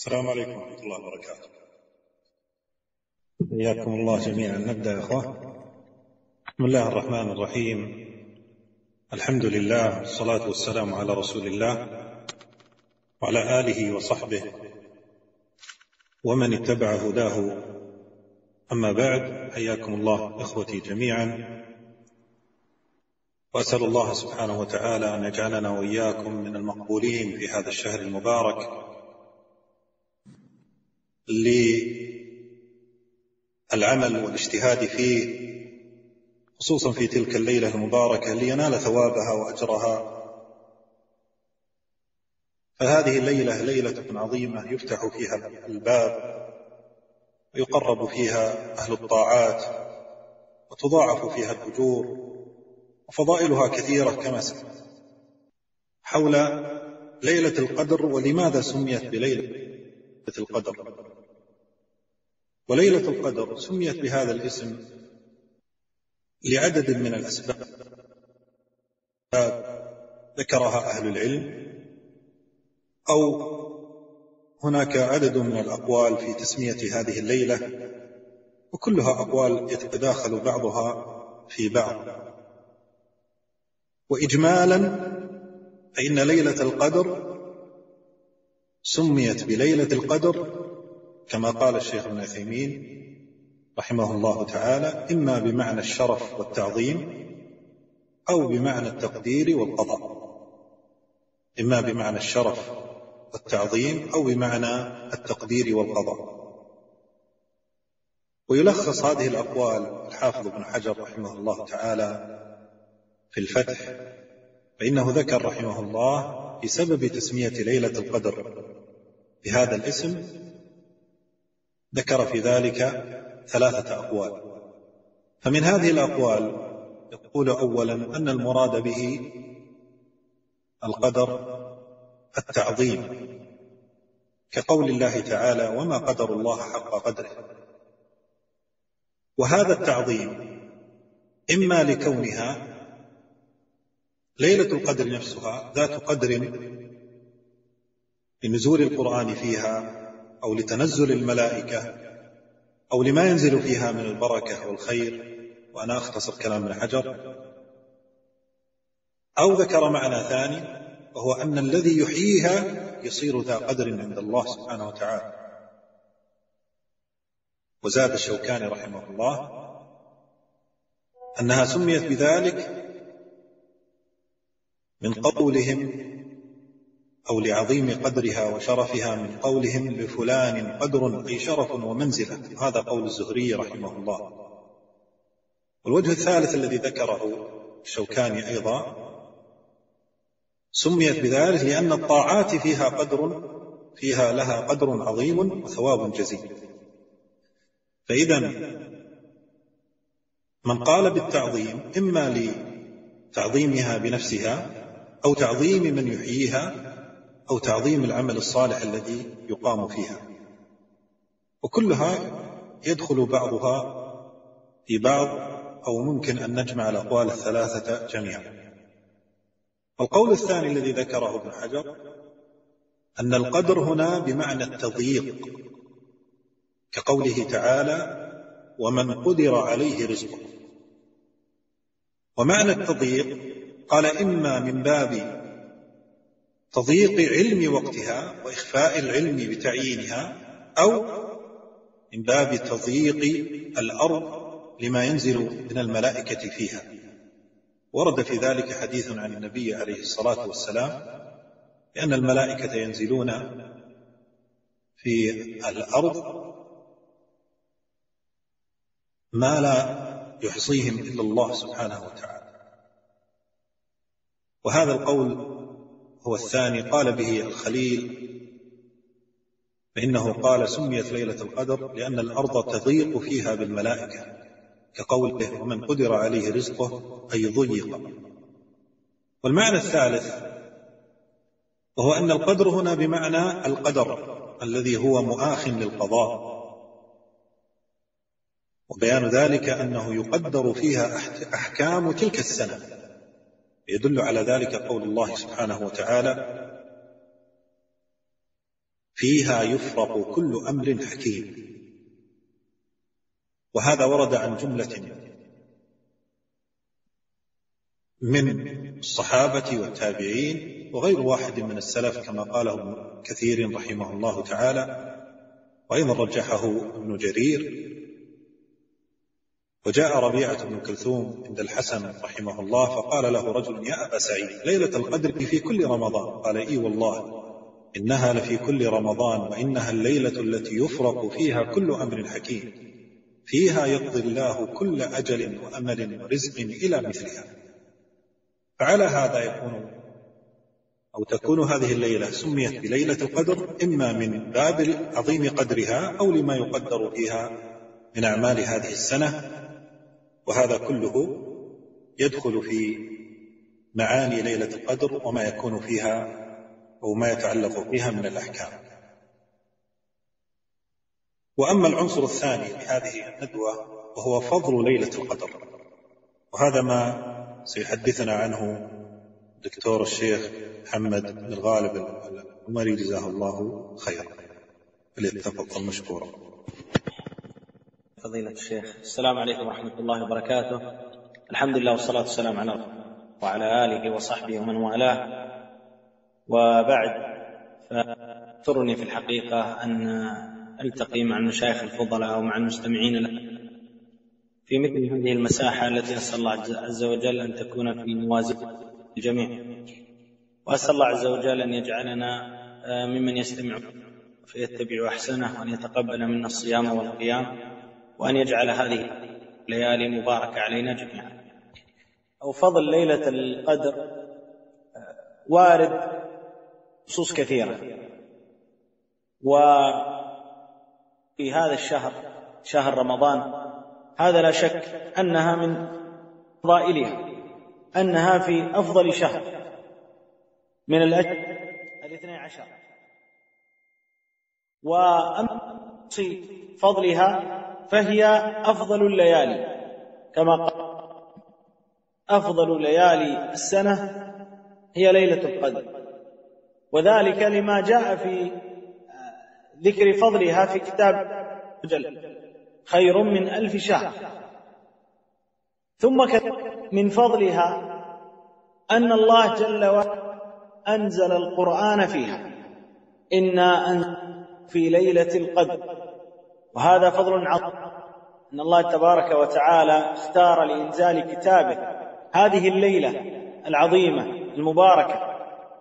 السلام عليكم ورحمة الله وبركاته. حياكم الله جميعا. نبدأ يا أخوة. بسم الله الرحمن الرحيم. الحمد لله والصلاة والسلام على رسول الله وعلى آله وصحبه ومن اتبع هداه. أما بعد، حياكم الله إخوتي جميعا، وأسأل الله سبحانه وتعالى أن يجعلنا وإياكم من المقبولين في هذا الشهر المبارك للعمل والاجتهاد فيه، خصوصا في تلك الليلة المباركة لينال ثوابها وأجرها. فهذه الليلة ليلة عظيمة يفتح فيها الباب ويقرب فيها أهل الطاعات وتضاعف فيها الأجور، وفضائلها كثيرة كما سمعت. حول ليلة القدر ولماذا سميت بليلة القدر. وليلة القدر سميت بهذا الاسم لعدد من الأسباب ذكرها أهل العلم، أو هناك عدد من الأقوال في تسمية هذه الليلة، وكلها أقوال يتداخل بعضها في بعض. وإجمالا فإن ليلة القدر سميت بليلة القدر كما قال الشيخ ابن عثيمين رحمه الله تعالى، إما بمعنى الشرف والتعظيم أو بمعنى التقدير والقضاء. إما بمعنى الشرف والتعظيم أو بمعنى التقدير والقضاء. ويلخص هذه الأقوال الحافظ ابن حجر رحمه الله تعالى في الفتح، فإنه ذكر رحمه الله بسبب تسمية ليلة القدر بهذا الاسم، ذكر في ذلك 3 أقوال. فمن هذه الأقوال يقول أولا أن المراد به القدر التعظيم، كقول الله تعالى: وما قدر الله حق قدره. وهذا التعظيم إما لكونها ليلة القدر نفسها ذات قدر لنزول القرآن فيها، أو لتنزل الملائكة، أو لما ينزل فيها من البركة والخير، وأنا أختصر كلام ابن حجر. أو ذكر معنى ثاني، وهو أن الذي يحييها يصير ذا قدر عند الله سبحانه وتعالى. وزاد الشوكاني رحمه الله أنها سميت بذلك من قولهم، أو لعظيم قدرها وشرفها، من قولهم: لفلان قدر أي شرف ومنزلة. هذا قول الزهري رحمه الله. والوجه الثالث الذي ذكره الشوكاني أيضا، سميت بذلك لأن الطاعات فيها لها قدر عظيم وثواب جزيل. فإذا من قال بالتعظيم إما لتعظيمها بنفسها، أو تعظيم من يحييها، أو تعظيم العمل الصالح الذي يقام فيها، وكلها يدخل بعضها في بعض، أو ممكن أن نجمع الأقوال 3 جميعا. القول الثاني الذي ذكره ابن حجر أن القدر هنا بمعنى التضييق، كقوله تعالى: ومن قدر عليه رزقه. ومعنى التضييق قال إما من باب تضييق علم وقتها وإخفاء العلم بتعيينها، أو من باب تضييق الأرض لما ينزل من الملائكة فيها. ورد في ذلك حديث عن النبي عليه الصلاة والسلام لأن الملائكة ينزلون في الأرض ما لا يحصيهم إلا الله سبحانه وتعالى. وهذا القول هو الثاني قال به الخليل، فإنه قال: سميت ليلة القدر لأن الأرض تضيق فيها بالملائكة، كقوله: ومن قدر عليه رزقه أي ضيق. والمعنى الثالث وهو أن القدر هنا بمعنى القدر الذي هو مؤاخ للقضاء، وبيان ذلك أنه يقدر فيها أحكام تلك السنة. يدل على ذلك قول الله سبحانه وتعالى: فيها يفرق كل أمر حكيم. وهذا ورد عن جملة من الصحابة والتابعين وغير واحد من السلف كما قاله ابن كثير رحمه الله تعالى، وأيضا رجحه ابن جرير. وجاء ربيعة بن كلثوم عند الحسن رحمه الله فقال له رجل: يا أبا سعيد، ليلة القدر في كل رمضان؟ قال: إي والله إنها لفي كل رمضان، وإنها الليلة التي يفرق فيها كل أمر حكيم، فيها يقضي الله كل أجل وأمل ورزق إلى مثلها. فعلى هذا تكون هذه الليلة سميت بليلة القدر إما من باب عظيم قدرها أو لما يقدر فيها من أعمال هذه السنة، وهذا كله يدخل في معاني ليلة القدر وما يكون فيها أو ما يتعلق فيها من الأحكام. وأما العنصر الثاني لهذه الندوة وهو فضل ليلة القدر، وهذا ما سيحدثنا عنه دكتور الشيخ محمد بن الغالب العمري جزاه الله خيرا، فليتفضل مشكورا. فضيلة الشيخ، السلام عليكم ورحمة الله وبركاته. الحمد لله والصلاة والسلام على رسول الله وعلى آله وصحبه ومن والاه، وبعد، فأثرني في الحقيقة أن ألتقي مع المشايخ الفضلاء ومع المستمعين في مثل هذه المساحة التي أسأل الله عز وجل أن تكون في موازين الجميع، وأسأل الله عز وجل أن يجعلنا ممن يستمع فيتبع أحسنه، وأن يتقبل منا الصيام والقيام، وأن يجعل هذه الليالي مباركة علينا جميعا. أو فضل ليلة القدر وارد نصوص كثيرة، وفي هذا الشهر، شهر رمضان، هذا لا شك أنها من فضائلها أنها في أفضل شهر من الأجل 12. وأما فضلها فهي أفضل الليالي، كما قال: أفضل ليالي السنة هي ليلة القدر، وذلك لما جاء في ذكر فضلها في كتاب جل: خير من 1000 شهر. ثم من فضلها أن الله جل وعلا أنزل القرآن فيها: إنا أنزلنا في ليلة القدر. وهذا فضل عظيم، أن الله تبارك وتعالى اختار لإنزال كتابه هذه الليلة العظيمة المباركة.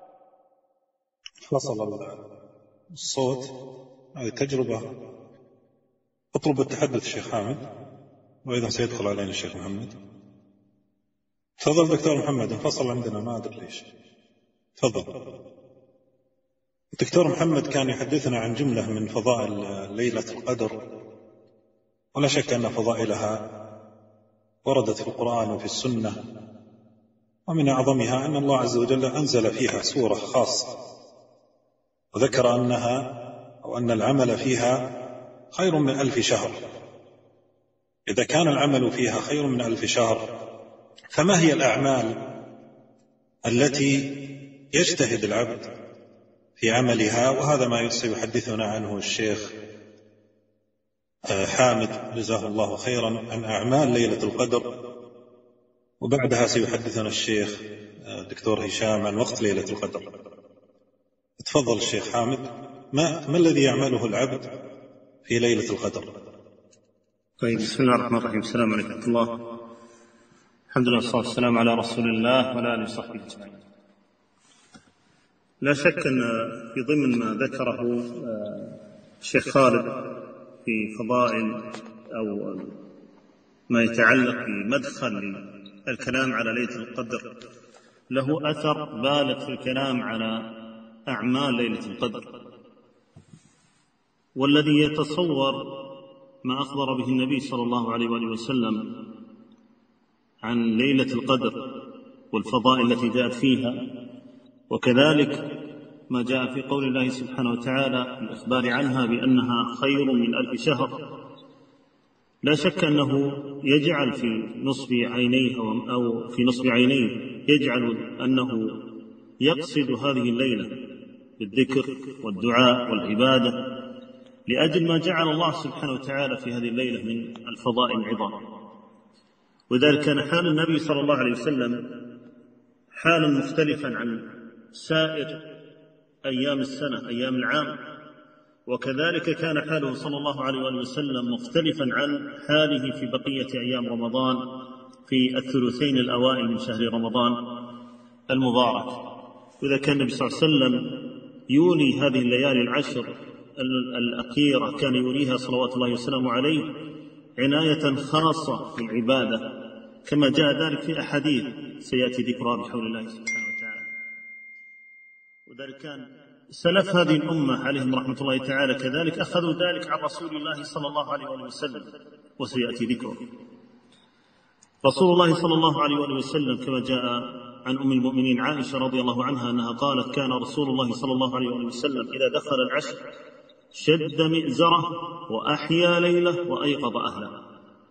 فصل الصوت، هذه تجربة. اطلب التحدث الشيخ حامد، وإذا سيدخل علينا الشيخ محمد. تفضل دكتور محمد، انفصل عندنا ما أدري ليش. تفضل. الدكتور محمد كان يحدثنا عن جملة من فضائل ليلة القدر، ولا شك أن فضائلها وردت في القرآن وفي السنة، ومن أعظمها أن الله عز وجل أنزل فيها سورة خاصة، وذكر أن العمل فيها خير من 1000 شهر. إذا كان العمل فيها خير من 1000 شهر، فما هي الأعمال التي يجتهد العبد في عملها؟ وهذا ما سيحدثنا عنه الشيخ حامد جزاه الله خيرا عن أعمال ليلة القدر، وبعدها سيحدثنا الشيخ دكتور هشام عن وقت ليلة القدر. تفضل الشيخ حامد، ما الذي يعمله العبد في ليلة القدر؟ طيب، بسم الله الرحمن الرحيم. السلام عليكم ورحمة الله. الحمد لله والصلاة والسلام على رسول الله وعلى آله وصحبه أجمعين. لا شك أن في ضمن ما ذكره الشيخ خالد في فضائل أو ما يتعلق بمدخل الكلام على ليلة القدر له أثر بالغ في الكلام على أعمال ليلة القدر. والذي يتصور ما أخبر به النبي صلى الله عليه وآله وسلم عن ليلة القدر والفضائل التي جاءت فيها، وكذلك ما جاء في قول الله سبحانه وتعالى في الإخبار عنها بأنها خير من 1000 شهر، لا شك أنه يجعل في نصب عينيه أو في نصب عينيه يجعل أنه يقصد هذه الليلة بالذكر والدعاء والعبادة لأجل ما جعل الله سبحانه وتعالى في هذه الليلة من الفضائل العظام. وذلك كان حال النبي صلى الله عليه وسلم حالا مختلفا عن سائر أيام السنة أيام العام، وكذلك كان حاله صلى الله عليه وسلم مختلفا عن حاله في بقية أيام رمضان في الثلثين الأوائل من شهر رمضان المبارك. وإذا كان النبي صلى الله عليه وسلم يولي هذه الليالي العشر الأخيرة كان يوليها صلوات الله وسلامه عليه عناية خاصة في العبادة، كما جاء ذلك في أحاديث سيأتي ذكرها بحول الله سبحانه وتعالى. وذلك كان سلف هذه الأمة عليهم رحمة الله تعالى كذلك أخذوا ذلك عن رسول الله صلى الله عليه وسلم، وسيأتي ذكره. رسول الله صلى الله عليه وسلم كما جاء عن أم المؤمنين عائشة رضي الله عنها أنها قالت: كان رسول الله صلى الله عليه وسلم إذا دخل العشر شد مئزره وأحيا ليله وأيقظ أهله.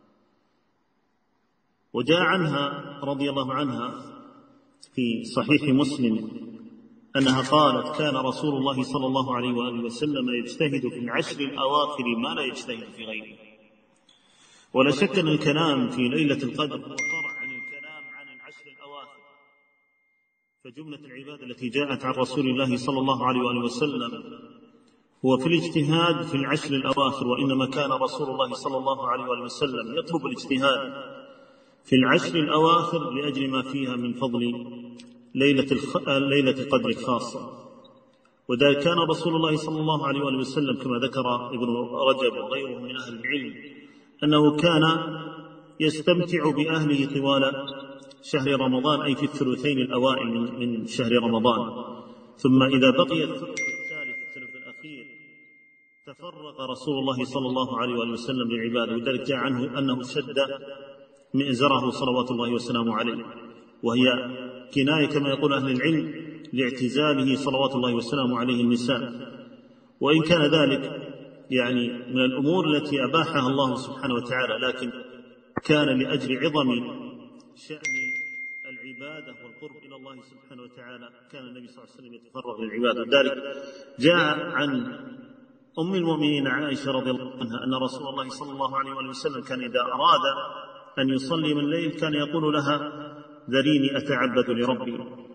وجاء عنها رضي الله عنها في صحيح مسلم أنها قالت: كان رسول الله صلى الله عليه وسلم يجتهد في العشر الأواخر ما لا يجتهد في غيره. ولا شك أن الكلام في ليلة القدر هو فرع عن الكلام عن العشر الأواخر، فجملة العبادة التي جاءت عن رسول الله صلى الله عليه وسلم هو في الاجتهاد في العشر الأواخر، وإنما كان رسول الله صلى الله عليه وسلم يطلب الاجتهاد في العشر الأواخر لأجل ما فيها من فضل ليلة القدر الخاصة. وذلك كان رسول الله صلى الله عليه وسلم كما ذكر ابن رجب وغيره من أهل العلم أنه كان يستمتع بأهله طوال شهر رمضان، أي في الثلثين الأوائل من شهر رمضان، ثم إذا بقي الثلث الثالث الثلث الأخير تفرغ رسول الله صلى الله عليه وسلم للعبادة. وذلك جاء عنه أنه شد مئزره صلوات الله وسلامه عليه، وهي كناية كما يقول أهل العلم لاعتزاله صلوات الله وسلامه عليه النساء. وإن كان ذلك يعني من الأمور التي أباحها الله سبحانه وتعالى، لكن كان لأجل عظم شأن العبادة والقرب إلى الله سبحانه وتعالى كان النبي صلى الله عليه وسلم يتفرغ للعبادة. ذلك جاء عن أم المؤمنين عائشة رضي الله عنها أن رسول الله صلى الله عليه وسلم كان إذا أراد أن يصلي من الليل كان يقول لها: ذريني أتعبد لربي.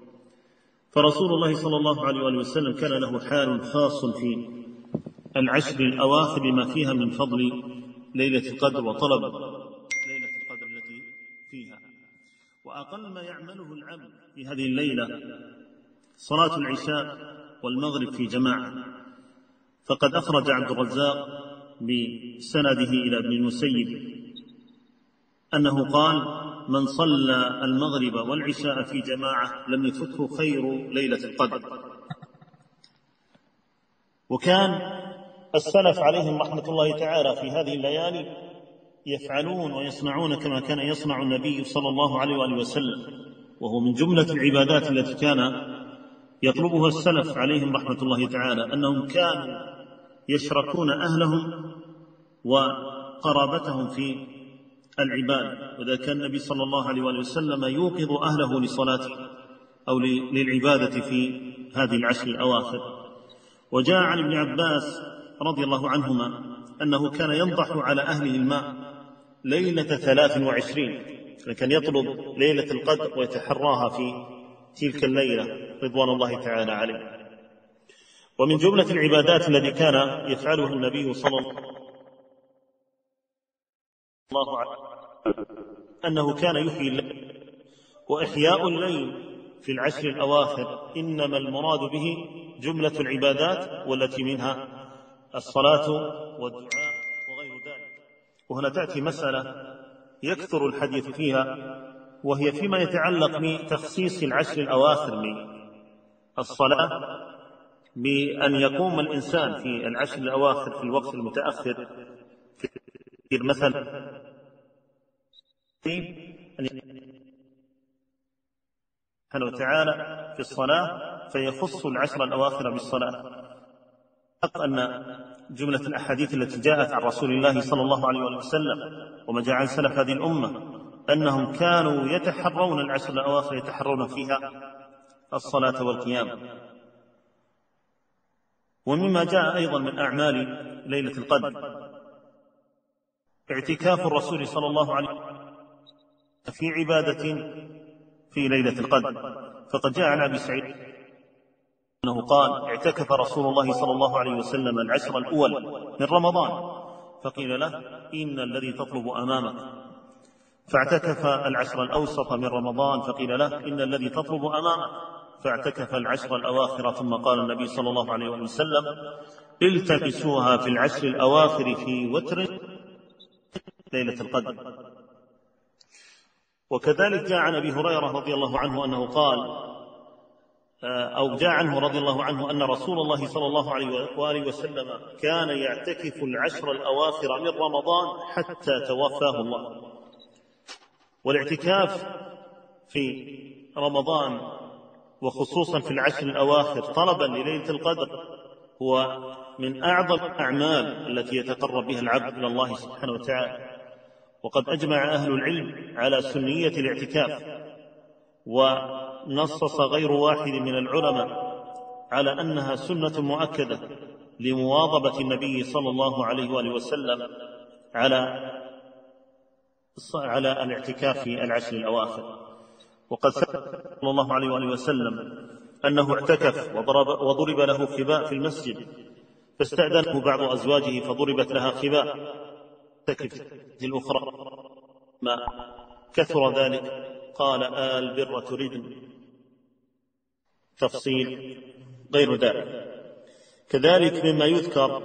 فرسول الله صلى الله عليه وسلم كان له حال خاص في العشر الأواخر بما فيها من فضل ليلة القدر وطلب ليلة القدر التي فيها. وأقل ما يعمله العبد في هذه الليلة صلاة العشاء والمغرب في جماعة، فقد أخرج عبد الرزاق بسنده إلى ابن المسيب أنه قال: من صلى المغرب والعشاء في جماعة لم يفته خير ليلة القدر. وكان السلف عليهم رحمة الله تعالى في هذه الليالي يفعلون ويصنعون كما كان يصنع النبي صلى الله عليه وسلم، وهو من جملة العبادات التي كان يطلبها السلف عليهم رحمة الله تعالى، أنهم كانوا يشركون أهلهم وقرابتهم في العبادة. وذا كان النبي صلى الله عليه وسلم يوقظ أهله لصلاة أو للعبادة في هذه العشر الأواخر. وجاء عن ابن عباس رضي الله عنهما أنه كان ينضح على أهله الماء ليلة 23، فكان يطلب ليلة القدر ويتحراها في تلك الليلة رضوان الله تعالى عليه. ومن جملة العبادات التي كان يفعلها النبي صلى الله عليه وسلم أنه كان يحيي الليل. وإحياء الليل في العشر الأواخر إنما المراد به جملة العبادات، والتي منها الصلاة والدعاء وغير ذلك. وهنا تأتي مسألة يكثر الحديث فيها، وهي فيما يتعلق بتخصيص العشر الأواخر من الصلاة، بأن يقوم الإنسان في العشر الأواخر في الوقت المتأخر في مثلا سبحانه وتعالى في الصلاة فيخص العشر الأواخر بالصلاة. حق أن جملة الأحاديث التي جاءت عن رسول الله صلى الله عليه وسلم وما جاء عن سلف هذه الأمة أنهم كانوا يتحرون العشر الأواخر، يتحرون فيها الصلاة والقيام. ومما جاء أيضا من أعمال ليلة القدر اعتكاف الرسول صلى الله عليه وسلم في عبادة في ليلة القدر، فقد جاء عن أبي سعيد أنه قال: اعتكف رسول الله صلى الله عليه وسلم العشر الأول من رمضان، فقيل له: إن الذي تطلب أمامك. فاعتكف العشر الأوسط من رمضان، فقيل له: إن الذي تطلب أمامك. فاعتكف العشر الأواخر، ثم قال النبي صلى الله عليه وسلم: التمسوها في العشر الأواخر في وتر ليلة القدر. وكذلك جاء عن أبي هريرة رضي الله عنه أنه قال، أو جاء عنه رضي الله عنه أن رسول الله صلى الله عليه وآله وسلم كان يعتكف العشر الأواخر من رمضان حتى توفاه الله. والاعتكاف في رمضان وخصوصا في العشر الأواخر طلبا لليلة القدر هو من أعظم الأعمال التي يتقرب بها العبد إلى الله سبحانه وتعالى. وقد أجمع أهل العلم على سنية الاعتكاف، ونصص غير واحد من العلماء على أنها سنة مؤكدة لمواظبة النبي صلى الله عليه وآله وسلم على الاعتكاف في العشر الأواخر. وقد ثبت صلى الله عليه وآله وسلم أنه اعتكف وضرب له خباء في المسجد، فاستأذنه بعض أزواجه فضربت لها خباء اعتكف الأخرى. ما كثر ذلك قال: البر تريد تفصيل غير ذلك. كذلك مما يذكر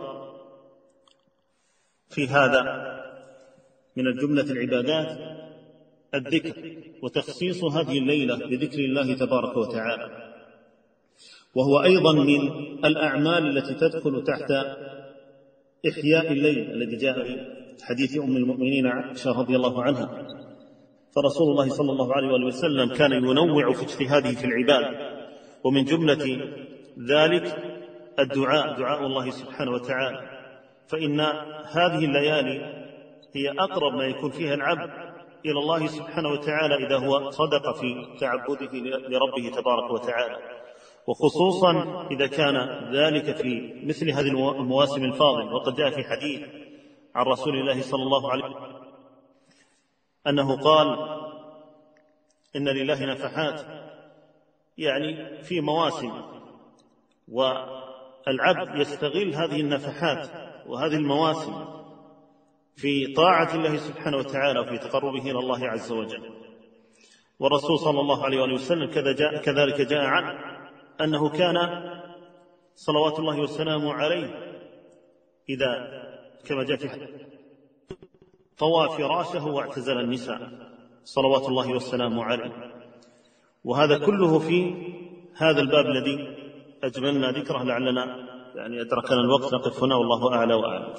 في هذا من الجملة العبادات الذكر، وتخصيص هذه الليلة بذكر الله تبارك وتعالى، وهو أيضا من الأعمال التي تدخل تحت إحياء الليل الذي جاء في حديث أم المؤمنين عائشة رضي الله عنها. فرسول الله صلى الله عليه وسلم كان ينوع في اجتهاده في العبادة، ومن جملة ذلك دعاء الله سبحانه وتعالى، فإن هذه الليالي هي أقرب ما يكون فيها العبد إلى الله سبحانه وتعالى إذا هو صدق في تعبده لربه تبارك وتعالى، وخصوصا إذا كان ذلك في مثل هذه المواسم الفاضلة. وقد جاء في حديث عن رسول الله صلى الله عليه وسلم أنه قال: إن لله نفحات، يعني في مواسم، والعبد يستغل هذه النفحات وهذه المواسم في طاعة الله سبحانه وتعالى وفي تقربه إلى الله عز وجل. والرسول صلى الله عليه وسلم كذلك جاء عنه أنه كان صلوات الله وسلامه عليه إذا كما جاء في طوى فراشه واعتزل النساء صلوات الله وسلامه عليه. وهذا كله في هذا الباب الذي أجملنا ذكره، لعلنا يعني أدركنا الوقت نقف هنا، والله أعلى وأعلم.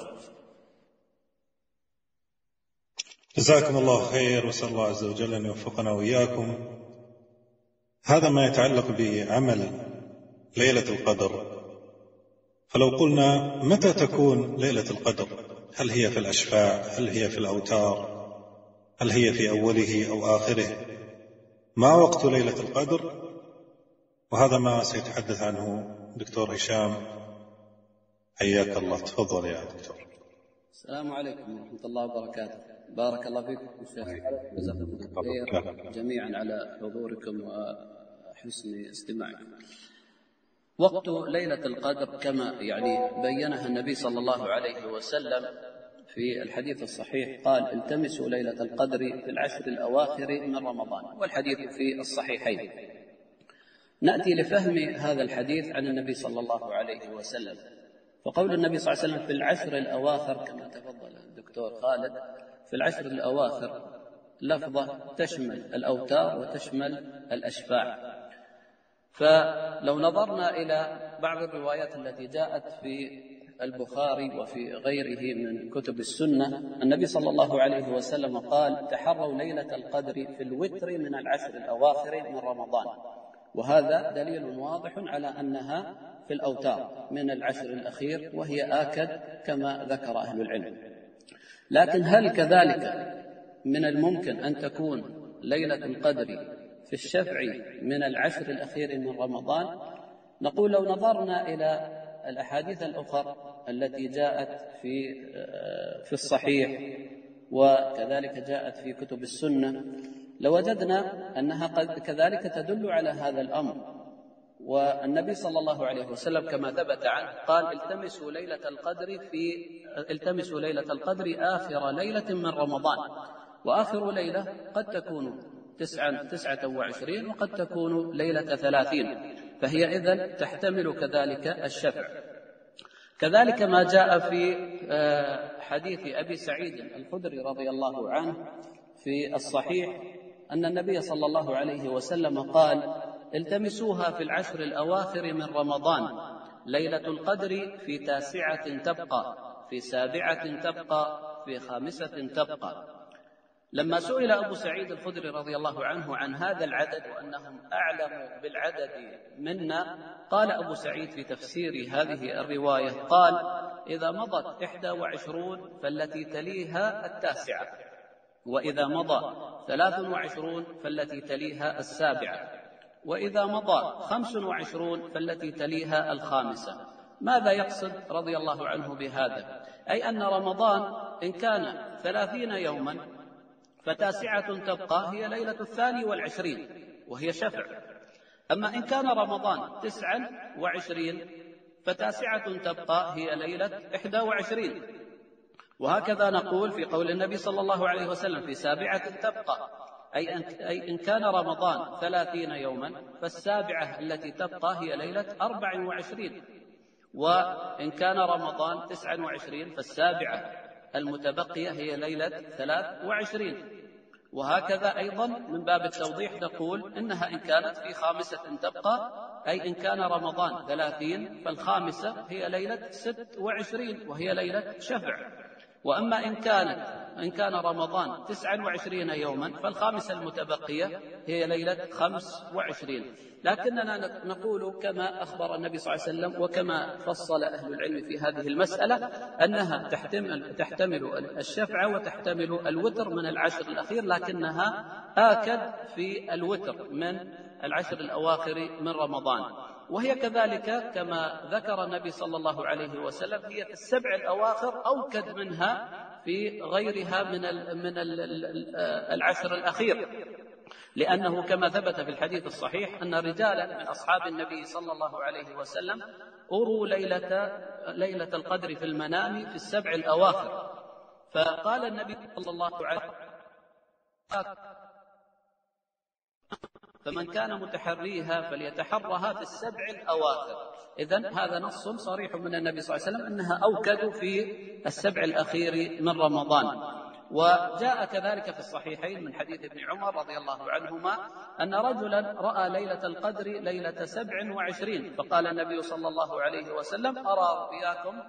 جزاكم الله خير، وأسأل الله عز وجل أن يوفقنا وإياكم. هذا ما يتعلق بعمل ليلة القدر. فلو قلنا متى تكون ليلة القدر؟ هل هي في الأشفاع؟ هل هي في الأوتار؟ هل هي في أوله أو آخره؟ ما وقت ليلة القدر؟ وهذا ما سيتحدث عنه دكتور هشام، حياك الله. تفضل يا دكتور. السلام عليكم ورحمة الله وبركاته. بارك الله فيكم شيخ، جزاكم الله خير جميعا على حضوركم وحسن استماعكم. وقت ليلة القدر كما بينها النبي صلى الله عليه وسلم في الحديث الصحيح، قال: التمسوا ليلة القدر في العشر الأواخر من رمضان، والحديث في الصحيحين. نأتي لفهم هذا الحديث عن النبي صلى الله عليه وسلم. فقول النبي صلى الله عليه وسلم في العشر الأواخر كما تفضل الدكتور خالد، في العشر الأواخر لفظة تشمل الأوتار وتشمل الأشفاع. فلو نظرنا إلى بعض الروايات التي جاءت في البخاري وفي غيره من كتب السنة، النبي صلى الله عليه وسلم قال: تحروا ليلة القدر في الوتر من العشر الأواخر من رمضان. وهذا دليل واضح على أنها في الأوتار من العشر الأخير، وهي آكد كما ذكر أهل العلم. لكن هل كذلك من الممكن أن تكون ليلة القدر في الشفع من العشر الأخير من رمضان؟ نقول لو نظرنا إلى الأحاديث الأخرى التي جاءت في الصحيح وكذلك جاءت في كتب السنة لوجدنا أنها قد كذلك تدل على هذا الأمر. والنبي صلى الله عليه وسلم كما ثبت عنه قال: التمسوا ليلة القدر آخر ليلة من رمضان. وآخر ليلة قد تكون 29 وقد تكون ليلة 30، فهي إذن تحتمل كذلك الشفع. كذلك ما جاء في حديث أبي سعيد الخدري رضي الله عنه في الصحيح أن النبي صلى الله عليه وسلم قال: التمسوها في العشر الأواخر من رمضان، ليلة القدر في 9 تبقى، في 7 تبقى، في 5 تبقى. لما سئل أبو سعيد الخدري رضي الله عنه عن هذا العدد وأنهم أعلم بالعدد منا، قال أبو سعيد في تفسير هذه الرواية قال: إذا مضت 21 فالتي تليها 9، وإذا مضى 23 فالتي تليها 7، وإذا مضى 25 فالتي تليها 5. ماذا يقصد رضي الله عنه بهذا؟ أي أن رمضان إن كان 30 يوما ف9 تبقى هي ليلة 22 وهي شفع. أما إن كان رمضان 29 ف9 تبقى هي ليلة 21. وهكذا نقول في قول النبي صلى الله عليه وسلم: في 7 تبقى، أي إن كان رمضان 30 يوما فال7 التي تبقى هي ليلة 24. وإن كان رمضان 29 فال7 المتبقية هي ليلة 23. وهكذا أيضا من باب التوضيح نقول إنها إن كانت في 5 تبقى، أي إن كان رمضان 30 فال5 هي ليلة 26 وهي ليلة شفع. وأما إن كان رمضان 29 يوما فال5 المتبقية هي ليلة 25. لكننا نقول كما أخبر النبي صلى الله عليه وسلم وكما فصل أهل العلم في هذه المسألة أنها تحتمل الشفع وتحتمل الوتر من العشر الأخير، لكنها آكد في الوتر من العشر الأواخر من رمضان. وهي كذلك كما ذكر النبي صلى الله عليه وسلم هي في 7 الأواخر أوكد منها في غيرها من العشر الأخير، لأنه كما ثبت في الحديث الصحيح أن رجالا من أصحاب النبي صلى الله عليه وسلم أروا ليلة القدر في المنام في 7 الأواخر، فقال النبي صلى الله عليه وسلم: فمن كان متحريها فليتحرها في 7 الأواخر. إذن هذا نص صريح من النبي صلى الله عليه وسلم أنها أوكد في 7 الأخير من رمضان. وجاء كذلك في الصحيحين من حديث ابن عمر رضي الله عنهما أن رجلا رأى ليلة القدر ليلة 27، فقال النبي صلى الله عليه وسلم: أرى رؤياكم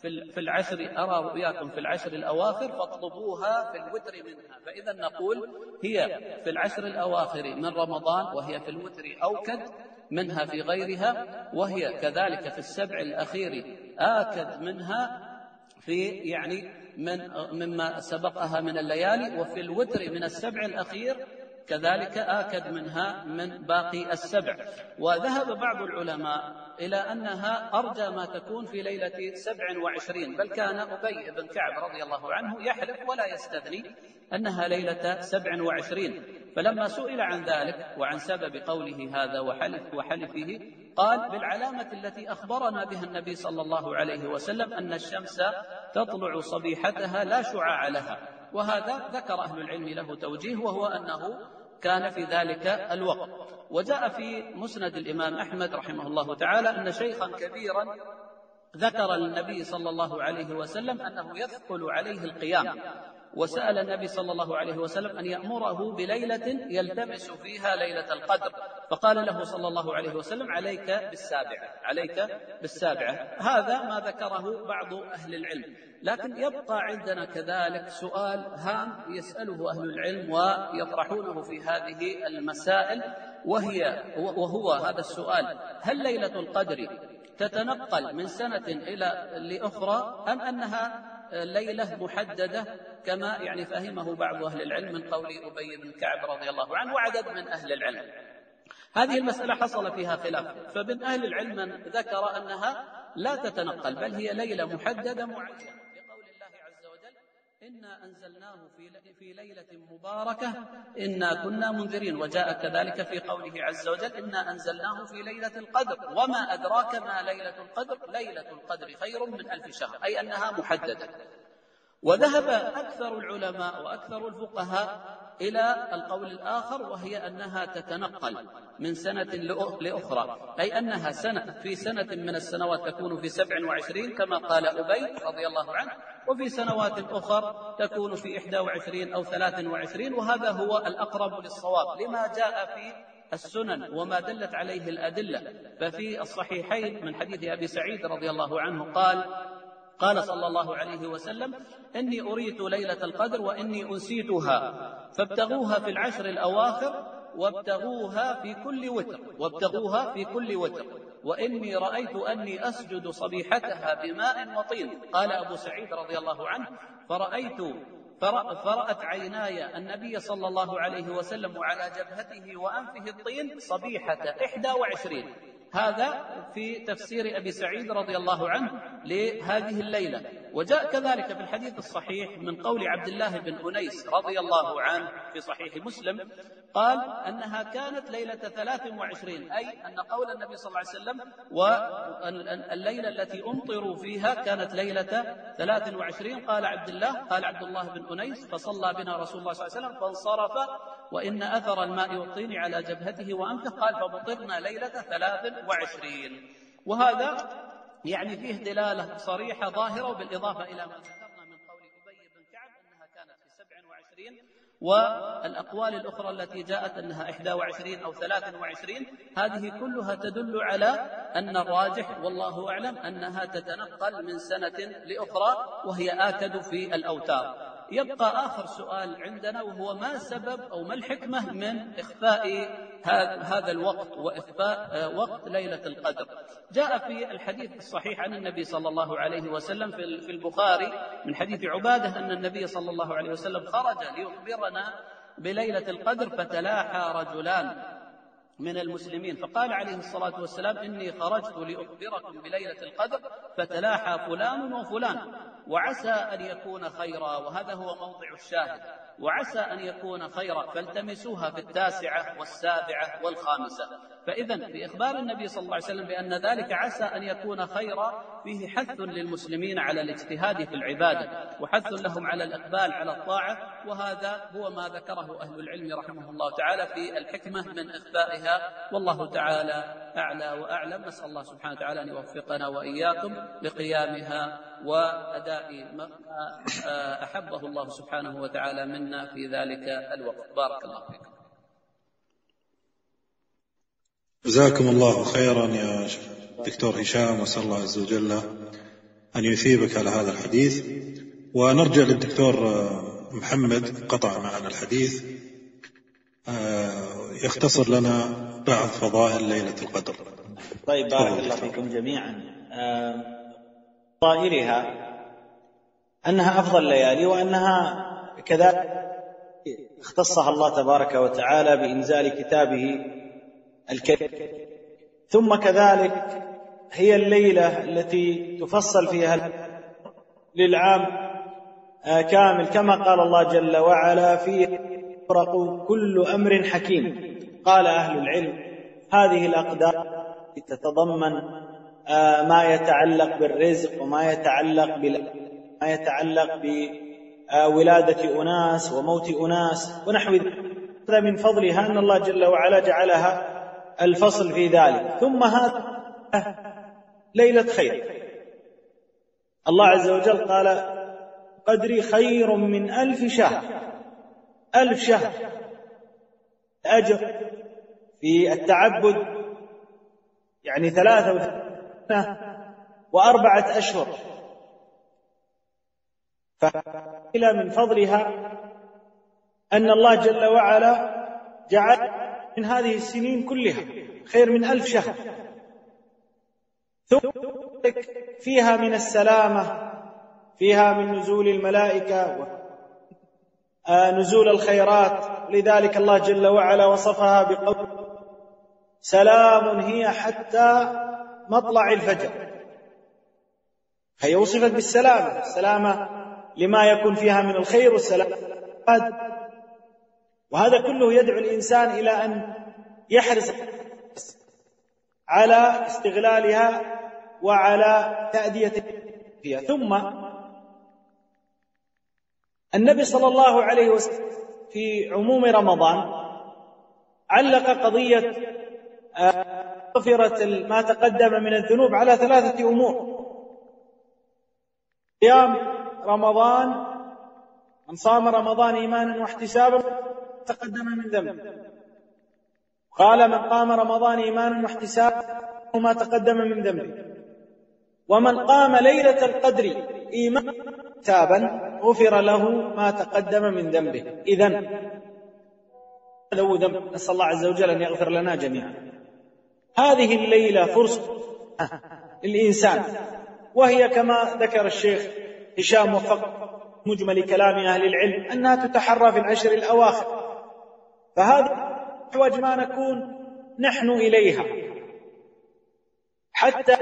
في العشر الأواخر فاطلبوها في الوتر منها. فإذا نقول هي في العشر الأواخر من رمضان وهي في الوتر أوكد منها في غيرها، وهي كذلك في 7 الأخير آكد منها في مما سبقها من الليالي، وفي الوتر من 7 الأخير كذلك آكد منها من باقي 7. وذهب بعض العلماء إلى أنها أرجى ما تكون في ليلة 27، بل كان أبي بن كعب رضي الله عنه يحلف ولا يستثني أنها ليلة 27. فلما سئل عن ذلك وعن سبب قوله هذا وحلفه قال: بالعلامة التي أخبرنا بها النبي صلى الله عليه وسلم أن الشمس تطلع صبيحتها لا شعاع لها. وهذا ذكر أهل العلم له توجيه، وهو أنه كان في ذلك الوقت. وجاء في مسند الإمام أحمد رحمه الله تعالى أن شيخا كبيرا ذكر للنبي صلى الله عليه وسلم أنه يثقل عليه القيام، وسأل النبي صلى الله عليه وسلم أن يأمره بليلة يلتمس فيها ليلة القدر، فقال له صلى الله عليه وسلم: عليك بالسابعة. هذا ما ذكره بعض أهل العلم. لكن يبقى عندنا كذلك سؤال هام يسأله أهل العلم ويطرحونه في هذه المسائل، وهو هذا السؤال: هل ليلة القدر تتنقل من سنة لأخرى أم أنها ليلة محددة كما فهمه بعض أهل العلم من قول أبي بن كعب رضي الله عنه وعدد من أهل العلم؟ هذه المسألة حصل فيها خلاف، فمن أهل العلم من ذكر أنها لا تتنقل، بل هي ليلة محددة معينة، لقول الله عز وجل: إنا أنزلناه في ليلة مباركة إنا كنا منذرين. وجاء كذلك في قوله عز وجل: إنا أنزلناه في ليلة القدر وما أدراك ما ليلة القدر ليلة القدر خير من 1000 شهر، أي أنها محددة. وذهب أكثر العلماء وأكثر الفقهاء إلى القول الآخر، وهي أنها تتنقل من سنة لأخرى، أي أنها في سنة من السنوات تكون في 27 كما قال أبي رضي الله عنه، وفي سنوات أخرى تكون في 21 أو 23، وهذا هو الأقرب للصواب لما جاء في السنن وما دلت عليه الأدلة. ففي الصحيحين من حديث أبي سعيد رضي الله عنه قال صلى الله عليه وسلم: إني أريت ليلة القدر وإني أنسيتها، فابتغوها في العشر الأواخر وابتغوها في كل وتر، وإني رأيت أني أسجد صبيحتها بماء وطين. قال أبو سعيد رضي الله عنه: فرأت عيناي النبي صلى الله عليه وسلم وعلى جبهته وأنفه الطين صبيحة 21. هذا في تفسير أبي سعيد رضي الله عنه لهذه الليلة. وجاء كذلك في الحديث الصحيح من قول عبد الله بن أنيس رضي الله عنه في صحيح مسلم، قال أنها كانت ليلة 23، أي أن قول النبي صلى الله عليه وسلم والليلة التي أمطروا فيها كانت ليلة 23. قال عبد الله بن أنيس: فصلى بنا رسول الله صلى الله عليه وسلم فانصرف وإن أثر الماء والطين على جبهته وأنفه، قال: فمطرنا ليلة 23. وهذا يعني فيه دلالة صريحة ظاهرة، وبالإضافة إلى ما ذكرنا من قول أبي بن كعب أنها كانت في 27، والأقوال الأخرى التي جاءت أنها 21 أو 23، هذه كلها تدل على أن الراجح والله أعلم أنها تتنقل من سنة لأخرى، وهي آكد في الأوتار. يبقى آخر سؤال عندنا، وهو ما سبب أو ما الحكمة من إخفاء هذا الوقت وإخفاء وقت ليلة القدر. جاء في الحديث الصحيح عن النبي صلى الله عليه وسلم في البخاري من حديث عبادة أن النبي صلى الله عليه وسلم خرج ليخبرنا بليلة القدر، فتلاحى رجلان من المسلمين، فقال عليه الصلاة والسلام: إني خرجت لأخبركم بليلة القدر فتلاحى فلان وفلان، وعسى أن يكون خيرا. وهذا هو موضع الشاهد: وعسى أن يكون خيرا، فالتمسوها في 9 و7 و5. فإذن في إخبار النبي صلى الله عليه وسلم بأن ذلك عسى أن يكون خيرا فيه حث للمسلمين على الاجتهاد في العبادة، وحث لهم على الإقبال على الطاعة، وهذا هو ما ذكره أهل العلم رحمه الله تعالى في الحكمة من إخفائها، والله تعالى أعلى وأعلم. نسأل الله سبحانه وتعالى أن يوفقنا وإياكم لقيامها وأداء ما أحبه الله سبحانه وتعالى منا في ذلك الوقت. بارك الله فيكم. جزاكم الله خيرا يا دكتور هشام، وأسأل الله عز وجل أن يثيبك على هذا الحديث. ونرجع للدكتور محمد، قطع معنا الحديث، يختصر لنا بعض فضائل ليلة القدر. طيب، بارك الله فيكم جميعا. فضائلها أنها أفضل الليالي، وأنها كذلك اختصها الله تبارك وتعالى بإنزال كتابه الكريم، ثم كذلك هي الليلة التي تفصل فيها للعام كامل، كما قال الله جل وعلا: فيه يفرق كل أمر حكيم. قال أهل العلم: هذه الأقدار تتضمن ما يتعلق بالرزق، وما يتعلق بولادة أناس وموت أناس ونحو ذلك. هذا من فضلها أن الله جل وعلا جعلها الفصل في ذلك. ثم هذا ليلة خير، الله عز وجل قال: قدري خير من 1000 شهر. 1000 شهر أجر في التعبد يعني 3 و4 أشهر. فإلى من فضلها أن الله جل وعلا جعل من هذه السنين كلها خير من 1000 شهر. ثم فيها من السلامة، فيها من نزول الملائكة ونزول الخيرات. لذلك الله جل وعلا وصفها بقول: سلام هي حتى مطلع الفجر. هي وصفت بالسلامة، السلامة لما يكون فيها من الخير والسلامة، وهذا كله يدعو الإنسان إلى أن يحرص على استغلالها وعلى تأديتها فيها. ثم النبي صلى الله عليه وسلم في عموم رمضان علق قضية مغفرة ما تقدم من الذنوب على 3 أمور: قيام رمضان، من صام رمضان إيمانا واحتسابا تقدم من ذنبه، قال من قام رمضان إيمانا واحتسابا ما تقدم من ذنبه، ومن قام ليلة القدر إيمانا واحتسابا غفر له ما تقدم من ذنبه. إذن له ذنب، نسأل الله عز وجل أن يغفر لنا جميعا. هذه الليلة فرصة للإنسان، وهي كما ذكر الشيخ هشام وفق مجمل كلام أهل العلم أنها تتحرى في العشر الأواخر، فهذا أحوج ما نكون نحن إليها حتى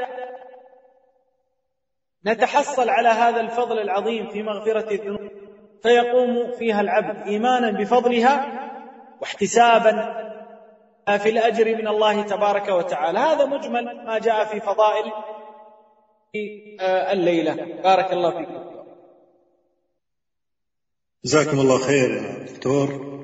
نتحصل على هذا الفضل العظيم في مغفرة الذنوب، فيقوم فيها العبد إيمانا بفضلها واحتسابا في الأجر من الله تبارك وتعالى. هذا مجمل ما جاء في فضائل الليلة. بارك الله فيكم. جزاكم الله خير يا دكتور.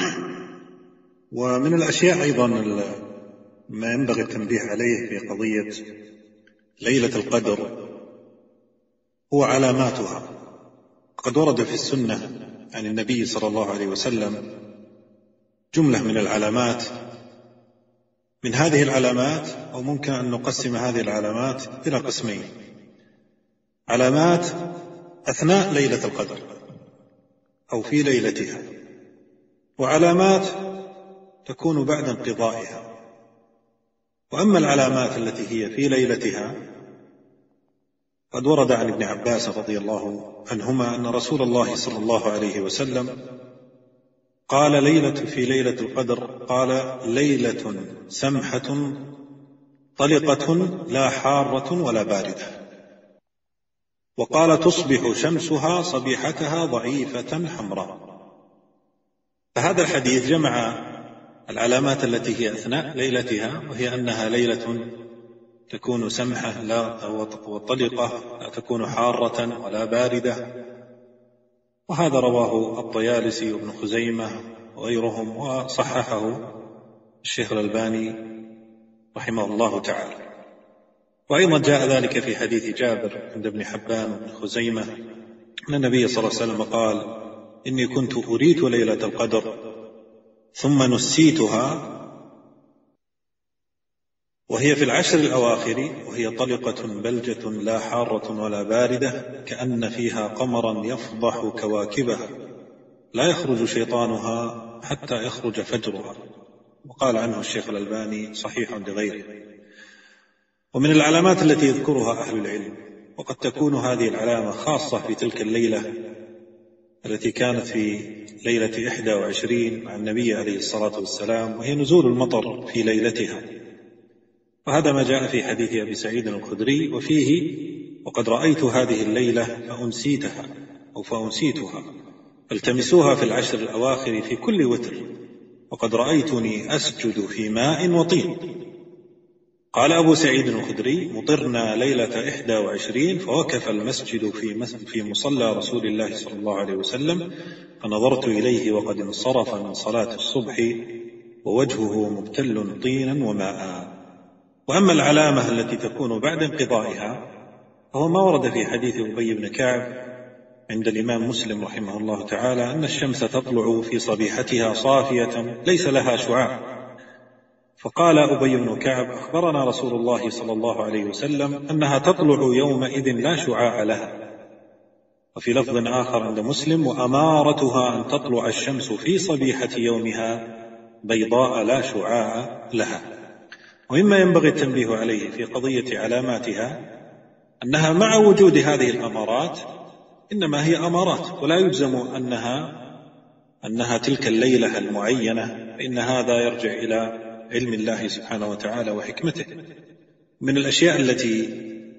ومن الأشياء أيضا ما ينبغي التنبيه عليه في قضية ليلة القدر هو علاماتها. قد ورد في السنة عن النبي صلى الله عليه وسلم جملة من العلامات. من هذه العلامات، أو ممكن أن نقسم هذه العلامات إلى قسمين: علامات أثناء ليلة القدر أو في ليلتها، وعلامات تكون بعد انقضائها. وأما العلامات التي هي في ليلتها قد ورد عن ابن عباس رضي الله عنهما أن رسول الله صلى الله عليه وسلم قال في ليلة القدر، قال: ليلة سمحة طلقة لا حارة ولا باردة. وقال: تصبح شمسها صبيحتها ضعيفة حمراء. فهذا الحديث جمع العلامات التي هي أثناء ليلتها، وهي أنها ليلة تكون سمحة وطلقة، لا تكون حارة ولا باردة. وهذا رواه الطيالسي وابن خزيمة وغيرهم، وصححه الشيخ الألباني رحمه الله تعالى. وأيضا جاء ذلك في حديث جابر عند ابن حبان وابن خزيمة أن النبي صلى الله عليه وسلم قال: إني كنت أريد ليلة القدر ثم نسيتها، وهي في العشر الأواخر، وهي طلقة بلجة لا حارة ولا باردة، كأن فيها قمرا يفضح كواكبها، لا يخرج شيطانها حتى يخرج فجرها. وقال عنه الشيخ الألباني صحيح لغيره. ومن العلامات التي يذكرها أهل العلم، وقد تكون هذه العلامة خاصة في تلك الليلة التي كانت في ليلة 21 مع النبي عليه الصلاة والسلام، وهي نزول المطر في ليلتها. وهذا ما جاء في حديث أبي سعيد الخدري، وفيه: وقد رأيت هذه الليلة فأنسيتها فالتمسوها في العشر الأواخر في كل وتر، وقد رأيتني أسجد في ماء وطين. قال أبو سعيد الخدري: مطرنا ليلة 21 فوقف المسجد في مصلى رسول الله صلى الله عليه وسلم، فنظرت إليه وقد انصرف من صلاة الصبح ووجهه مبتل طينا وماء. وأما العلامة التي تكون بعد انقضائها فهو ما ورد في حديث أبي بن كعب عند الإمام مسلم رحمه الله تعالى أن الشمس تطلع في صبيحتها صافية ليس لها شعاع. فقال أبي بن كعب: أخبرنا رسول الله صلى الله عليه وسلم أنها تطلع يومئذ لا شعاع لها. وفي لفظ آخر عند مسلم: وأمارتها أن تطلع الشمس في صبيحة يومها بيضاء لا شعاع لها. ومما ينبغي التنبيه عليه في قضية علاماتها أنها مع وجود هذه الأمارات إنما هي أمارات، ولا يجزم أنها تلك الليلة المعينة، فإن هذا يرجع إلى علم الله سبحانه وتعالى وحكمته. من الأشياء التي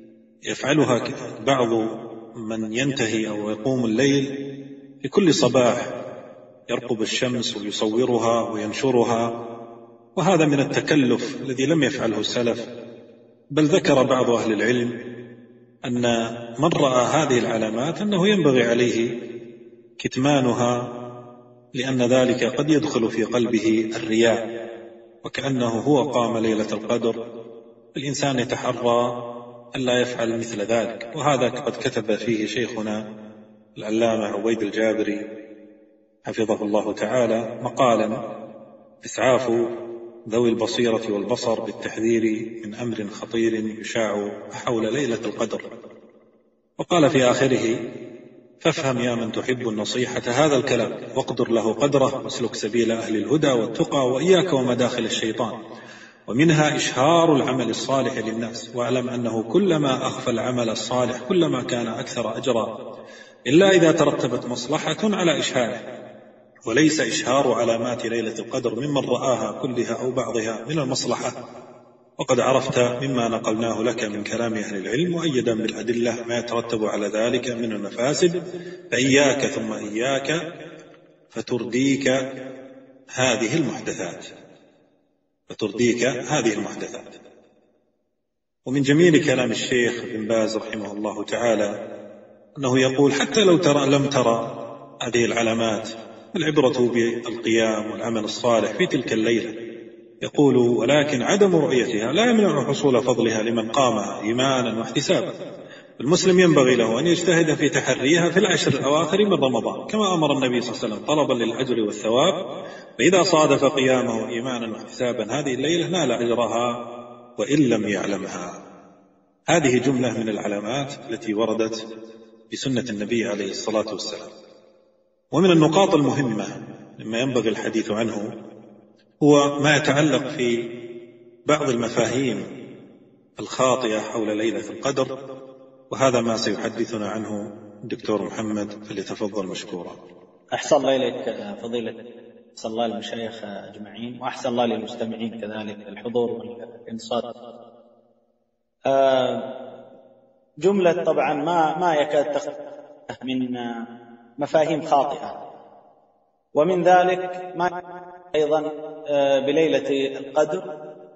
يفعلها بعض من ينتهي أو يقوم الليل في كل صباح يرقب الشمس ويصورها وينشرها، وهذا من التكلف الذي لم يفعله السلف. بل ذكر بعض أهل العلم أن من رأى هذه العلامات أنه ينبغي عليه كتمانها، لأن ذلك قد يدخل في قلبه الرياء وكأنه هو قام ليلة القدر. الإنسان يتحرى أن لا يفعل مثل ذلك، وهذا قد كتب فيه شيخنا العلامة عبيد الجابري حفظه الله تعالى مقالا: إسعاف ذوي البصيرة والبصر بالتحذير من أمر خطير يشاع حول ليلة القدر. وقال في آخره: فافهم يا من تحب النصيحة هذا الكلام، واقدر له قدره، واسلك سبيل أهل الهدى والتقى، وإياك ومداخل الشيطان، ومنها إشهار العمل الصالح للناس، واعلم أنه كلما أخفى العمل الصالح كلما كان أكثر أجرا، إلا إذا ترتبت مصلحة على إشهاره، وليس إشهار علامات ليلة القدر ممن رآها كلها أو بعضها من المصلحة. وقد عرفت مما نقلناه لك من كلام أهل العلم مؤيدا بالأدلة ما يترتب على ذلك من المفاسد، فإياك ثم إياك فترديك هذه المحدثات. ومن جميل كلام الشيخ بن باز رحمه الله تعالى أنه يقول: حتى لو لم ترى هذه العلامات، العبرة بالقيام والعمل الصالح في تلك الليلة. يقول: ولكن عدم رؤيتها لا يمنع حصول فضلها لمن قامها إيمانا واحتسابا. المسلم ينبغي له أن يجتهد في تحريها في العشر الأواخر من رمضان، كما أمر النبي صلى الله عليه وسلم طلبا للأجر والثواب، فإذا صادف قيامه إيمانا واحتسابا هذه الليلة نال أجرها وإن لم يعلمها. هذه جملة من العلامات التي وردت بسنة النبي عليه الصلاة والسلام. ومن النقاط المهمة مما ينبغي الحديث عنه هو ما يتعلق في بعض المفاهيم الخاطئة حول ليلة القدر، وهذا ما سيحدثنا عنه الدكتور محمد، فليتفضل مشكورا. أحسن الله إليك فضيلة، أحسن الله للمشايخ أجمعين، وأحسن الله للمستمعين كذلك الحضور والإنصات. جملة طبعا ما يكاد تخرج من مفاهيم خاطئة، ومن ذلك ما أيضا بليلة القدر.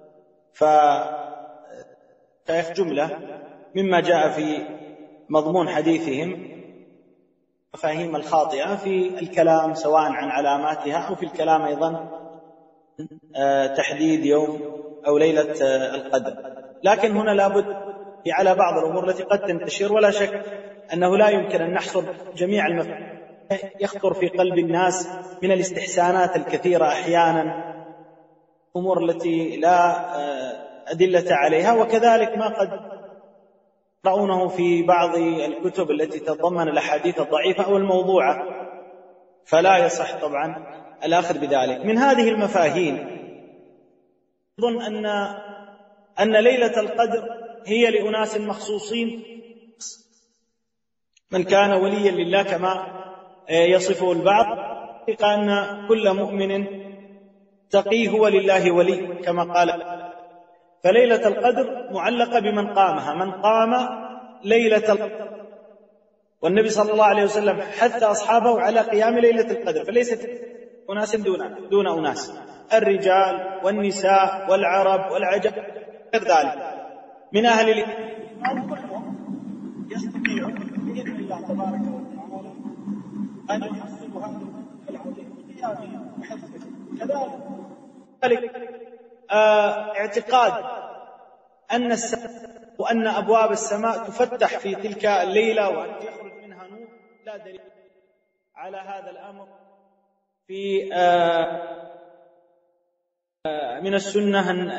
فشيخ جملة مما جاء في مضمون حديثهم مفاهيم الخاطئة في الكلام سواء عن علاماتها أو في الكلام أيضا تحديد يوم أو ليلة القدر. لكن هنا لابد على بعض الأمور التي قد تنتشر، ولا شك أنه لا يمكن أن نحصر جميع المفاهيم يخطر في قلب الناس من الاستحسانات الكثيرة أحيانا، أمور التي لا أدلة عليها، وكذلك ما قد رأونه في بعض الكتب التي تتضمن الأحاديث الضعيفة أو الموضوعة، فلا يصح طبعا الأخذ بذلك. من هذه المفاهيم أظن أن ليلة القدر هي لأناس مخصوصين، من كان وليا لله كما يصفه البعض، أن كل مؤمن تقي هو لله ولي كما قال. فليلة القدر معلقة بمن قامها، من قام ليلة القدر، والنبي صلى الله عليه وسلم حث أصحابه على قيام ليلة القدر، فليست أناس دون أناس، الرجال والنساء والعرب والعجم غير ذلك من أهل الإيمان كلهم يستطيعون بإذن الله تبارك وتعالى أن يحصلوا هذا العظيم قيامه وحفظه. كذلك اعتقاد أن السماء وأن أبواب السماء تفتح في تلك الليلة وأن يخرج منها نور، لا دليل على هذا الأمر في من السنة.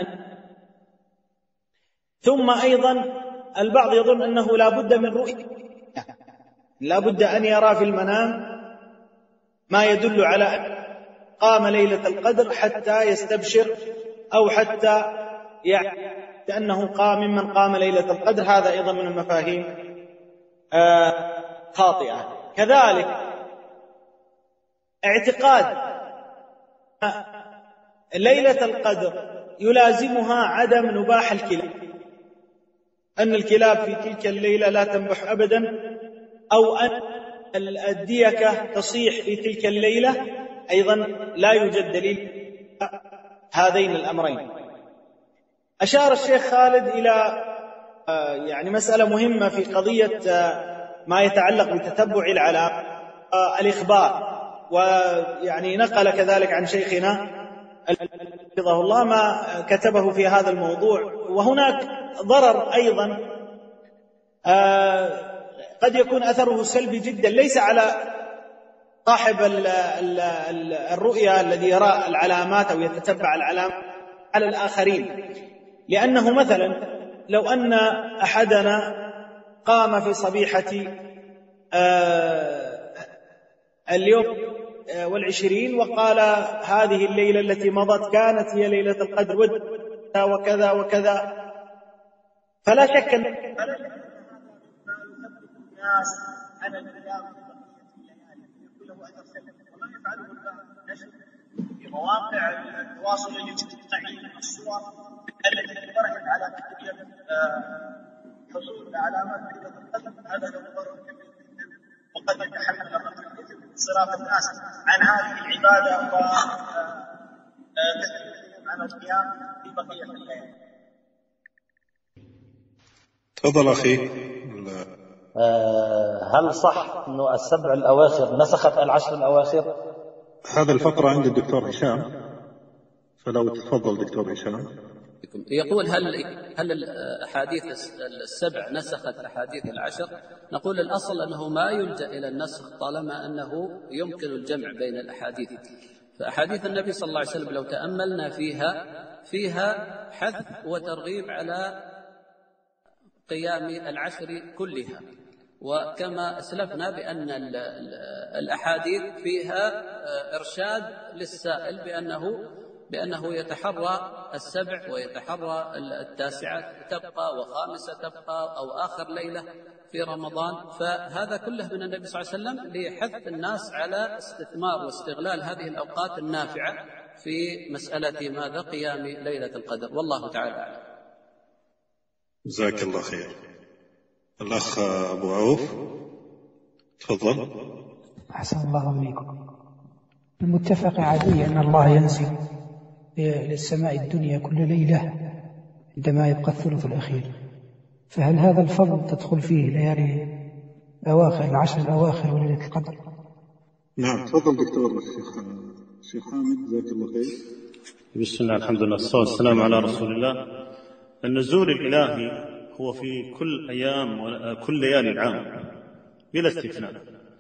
ثم أيضا البعض يظن أنه لا بد من رؤية، لا بد أن يرى في المنام ما يدل على أن قام ليلة القدر حتى يستبشر أو حتى كأنه قام ممن قام ليلة القدر. هذا أيضا من المفاهيم خاطئة. كذلك اعتقاد ليلة القدر يلازمها عدم نباح الكلاب، أن الكلاب في تلك الليلة لا تنبح أبدا، أو أن الديكة تصيح في تلك الليلة، أيضا لا يوجد دليل هذين الأمرين. أشار الشيخ خالد إلى يعني مسألة مهمة في قضية ما يتعلق بتتبع العلامات، الإخبار، ويعني نقل كذلك عن شيخنا حفظه الله ما كتبه في هذا الموضوع. وهناك ضرر أيضا قد يكون أثره سلبي جدا، ليس على صاحب الرؤيا الذي يرى العلامات أو يتتبع العلامات، على الآخرين. لأنه مثلا لو أن أحدنا قام في صبيحة اليوم 20 وقال هذه الليلة التي مضت كانت هي ليلة القدر وكذا وكذا، فلا شك أن الناس على القيام يكون له أثر سلبي، وما يفعله نشر في مواقع التواصل الاجتماعي الصور التي تبرهن على حصول علامات ليلة القدر، هذا له ضرر كبير جدا، وقد يتحمل الرجل انصراف الناس عن هذه العبادة وتحريمهم عن القيام في بقية الليل. تفضل أخي. هل صح أنه السبع الأواخر نسخت العشر الأواخر؟ هذا الفقرة عند الدكتور هشام، فلو تفضل دكتور هشام. يقول هل الأحاديث السبع نسخت أحاديث العشر؟ نقول الأصل أنه ما يلجأ إلى النسخ طالما أنه يمكن الجمع بين الأحاديث. فأحاديث النبي صلى الله عليه وسلم لو تأملنا فيها حث وترغيب على قيام العشر كلها، وكما أسلفنا بأن الأحاديث فيها إرشاد للسائل بأنه يتحرى السبع ويتحرى التاسعة تبقى وخامسة تبقى أو آخر ليلة في رمضان. فهذا كله من النبي صلى الله عليه وسلم لحث الناس على استثمار واستغلال هذه الأوقات النافعة في مسألة ماذا؟ قيام ليلة القدر، والله تعالى أعلم. جزاك الله خير. الأخ أبو عوف تفضل. أحسن الله إليكم. المتفق عليه أن الله ينزل إلى السماء الدنيا كل ليلة عندما يبقى الثلث الأخير، فهل هذا الفضل تدخل فيه ليالي أواخر العشر الأواخر وليلة القدر؟ نعم تفضل دكتور الشيخ حامد جزاك الله خير. بسم الله الحمد لله والصلاة والسلام على رسول الله. النزول الإلهي هو في كل أيام كل ليالي العام بلا استثناء،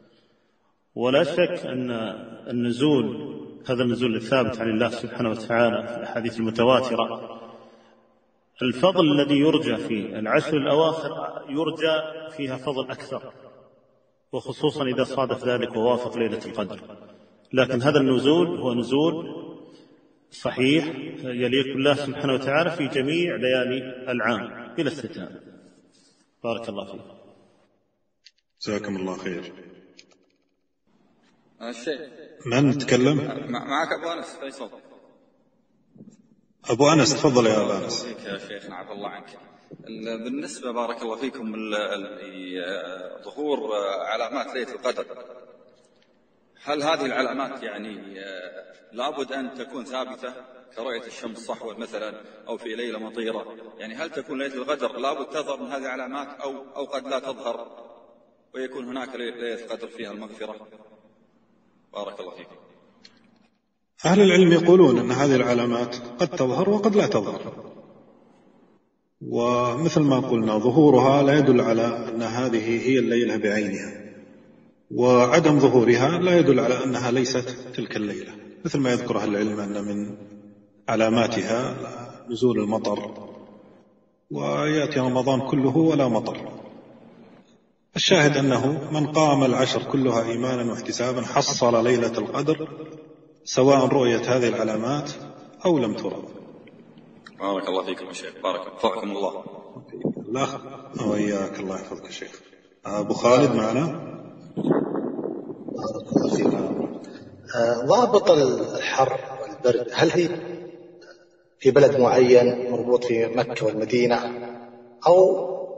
ولا شك أن النزول هذا النزول الثابت عن الله سبحانه وتعالى في الأحاديث المتواترة. الفضل الذي يرجى في العشر الأواخر يرجى فيها فضل أكثر، وخصوصا إذا صادف ذلك ووافق ليلة القدر. لكن هذا النزول هو نزول صحيح يليق بالله سبحانه وتعالى في جميع ليالي العام بلا استثناء. بارك الله فيك. جزاكم الله خير. الشيخ من نتكلم؟ معك أبو أنس فيصل. أبو أنس تفضل يا أبو أنس. فيك يا شيخ عفى الله عنك. بالنسبة بارك الله فيكم ظهور علامات ليلة القدر، هل هذه العلامات يعني لابد أن تكون ثابتة كرؤية الشمس صحوا مثلا أو في ليلة مطيرة؟ يعني هل تكون ليلة القدر لابد تظهر من هذه العلامات أو قد لا تظهر ويكون هناك ليلة القدر فيها المغفرة؟ بارك الله فيكم. أهل العلم يقولون أن هذه العلامات قد تظهر وقد لا تظهر، ومثل ما قلنا ظهورها لا يدل على أن هذه هي الليلة بعينها، وعدم ظهورها لا يدل على أنها ليست تلك الليلة، مثل ما يذكر أهل العلم أن من علاماتها نزول المطر، ويأتي رمضان كله ولا مطر. الشاهد أنه من قام العشر كلها إيمانا واحتسابا حصل ليلة القدر سواء رؤية هذه العلامات أو لم ترى. بارك الله فيكم يا شيخ، وفقكم الله. الله وإياك، الله يحفظك يا شيخ. أبو خالد معنا. ضابط الحر والبرد هل هي في بلد معين مربوط في مكة والمدينة، أو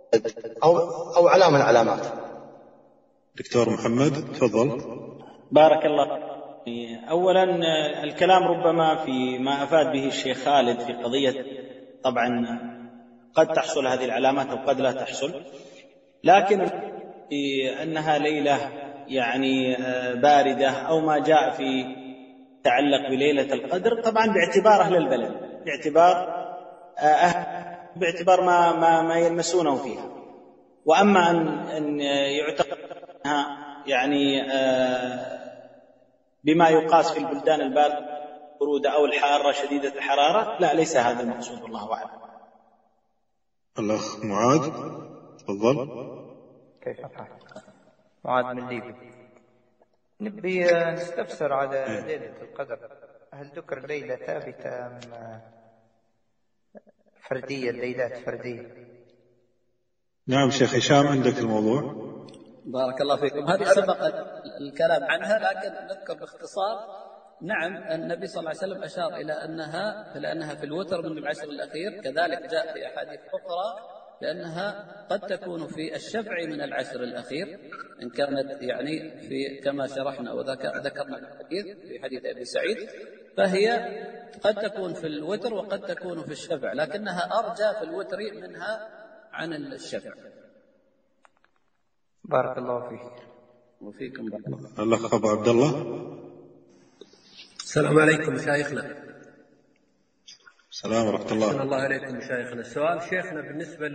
أو علامة من العلامات. دكتور محمد تفضل. بارك الله. أولا الكلام ربما في ما أفاد به الشيخ خالد في قضية طبعا قد تحصل هذه العلامات أو قد لا تحصل، لكن أنها ليلة يعني باردة أو ما جاء في تعلق بليلة القدر طبعا باعتبار أهل البلد، باعتبار ما يلمسونه فيها. وأما أن يعتقد أنها يعني بما يقاس في البلدان البارودة أو الحارة شديدة الحرارة، لا، ليس هذا المقصود، الله أعلم. الأخ معاذ تفضل. كيف حالك؟ معاذ من ليبيا. نبي نستفسر على ليلة القدر، هل ذكر ليلة ثابتة أم فردية؟ الليلات فردية. نعم شيخ هشام عندك الموضوع. بارك الله فيكم. هذه سبق الكلام عنها، لكن نذكر باختصار. نعم، النبي صلى الله عليه وسلم أشار إلى أنها في الوتر من العشر الأخير، كذلك جاء في أحاديث أخرى لأنها قد تكون في الشفع من العشر الأخير إن كانت يعني في كما شرحنا وذكرنا الحديث في حديث أبي سعيد، فهي قد تكون في الوتر وقد تكون في الشفع، لكنها أرجى في الوتر منها عن الشفع. بارك الله فيك. وفيكم بارك الله. الأخ أبو عبد الله. السلام عليكم مشايخنا. السلام ورحمة الله. الله عليكم مشايخنا. السؤال شيخنا بالنسبة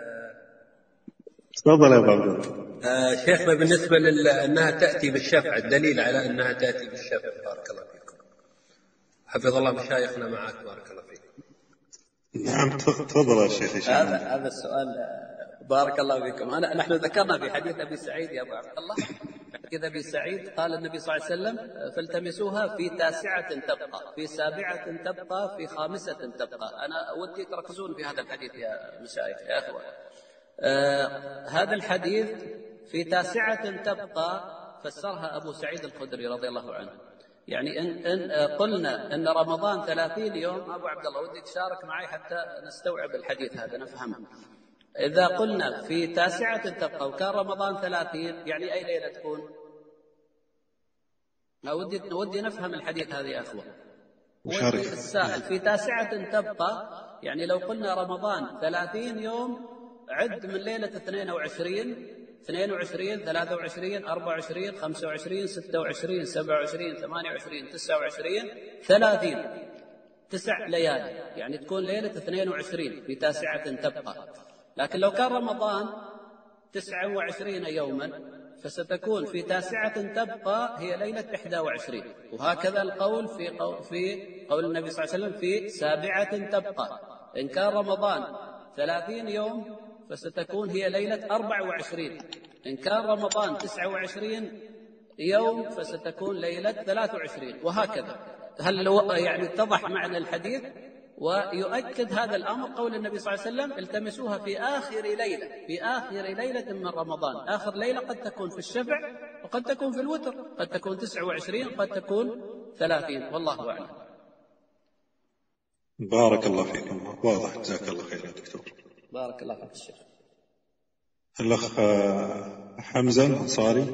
تفضل يا أبو عبد الله. شيخنا بالنسبة أنها تأتي بالشفع، الدليل على أنها تأتي بالشفع. بارك الله فيكم. حفظ الله مشايخنا معك. بارك الله فيكم. نعم تفضل يا شيخ هشام. هذا السؤال بارك الله فيكم. نحن ذكرنا في حديث أبي سعيد يا أبو عبد الله، حديث أبي سعيد قال النبي صلى الله عليه وسلم: فالتمسوها في 9 تبقى، في 7 تبقى، في 5 تبقى. أنا ودي تركزون في هذا الحديث يا مشايخ يا أخوة. هذا الحديث في 9 تبقى فسرها أبو سعيد الخدري رضي الله عنه. يعني إن قلنا أن رمضان 30 يوم، أبو عبد الله ودي تشارك معي حتى نستوعب الحديث هذا نفهمه. إذا قلنا في 9 تبقى وكان رمضان 30، يعني أي ليلة تكون؟ ودي نفهم الحديث هذا يا أخوة. ودي السائل في 9 تبقى، يعني لو قلنا رمضان 30 يوم، عد من ليلة 22 23 24 25 26 27 28 29 30 9 ليالي، يعني تكون ليلة 22 في 9 تبقى. لكن لو كان رمضان 29 يوما فستكون في 9 تبقى هي ليلة 21. وهكذا القول في قول النبي صلى الله عليه وسلم في 7 تبقى. إن كان رمضان 30 يوم فستكون هي ليلة 24. إن كان رمضان 29 يوم فستكون ليلة 23، وهكذا. هل يعني اتضح معنى الحديث؟ ويؤكد هذا الأمر قول النبي صلى الله عليه وسلم: التمسوها في آخر ليلة من رمضان. آخر ليلة قد تكون في الشفع وقد تكون في الوتر، قد تكون 29 قد تكون 30، والله أعلم. بارك الله فيكم، واضح، جزاك الله خير يا دكتور. بارك الله فيك الشيخ. الأخ حمزة الأنصاري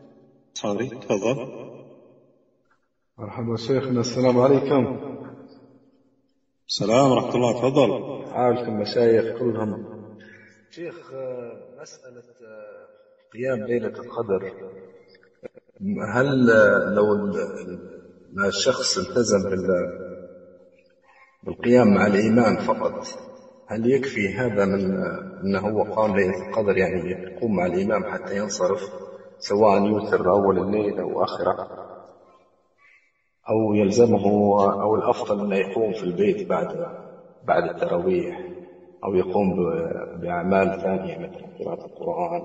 تفضل. مرحبا شيخنا، السلام عليكم. السلام ورحمة الله، تفضل. حالكم مشايخ كلهم. شيخ، مسألة قيام ليلة القدر، هل لو الشخص التزم بالقيام مع الإمام فقط، هل يكفي هذا من أنه هو قام ليلة القدر، يعني يقوم مع الإمام حتى ينصرف، سواء يوتر أول الليل أو آخره، أو يلزمه، أو الأفضل أنه يقوم في البيت بعد التراويح، أو يقوم بأعمال ثانية مثل قراءة القرآن،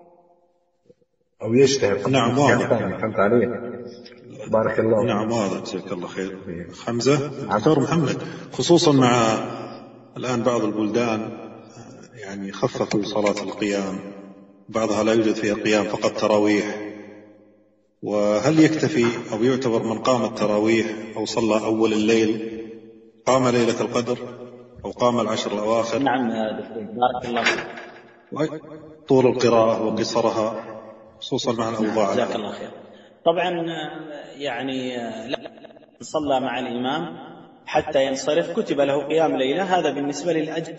أو يجتهد؟ نعم واضح. فهمت عليه؟ بارك الله. نعم واضح، جزاك الله خير. حمزة. دكتور محمد، خصوصا مع الآن بعض البلدان يعني خففوا صلاة القيام، بعضها لا يوجد فيها قيام، فقط تراويح. وهل يكتفي أو يعتبر من قام التراويح أو صلى أول الليل قام ليلة القدر أو قام العشر الأواخر؟ نعم يا دكتور، بارك الله فيك. طول القراءة وقصرها خصوصا مع الأوضاع. جزاك الله خير. طبعا يعني لا صلى مع الإمام حتى ينصرف كتب له قيام ليلة، هذا بالنسبة للأجر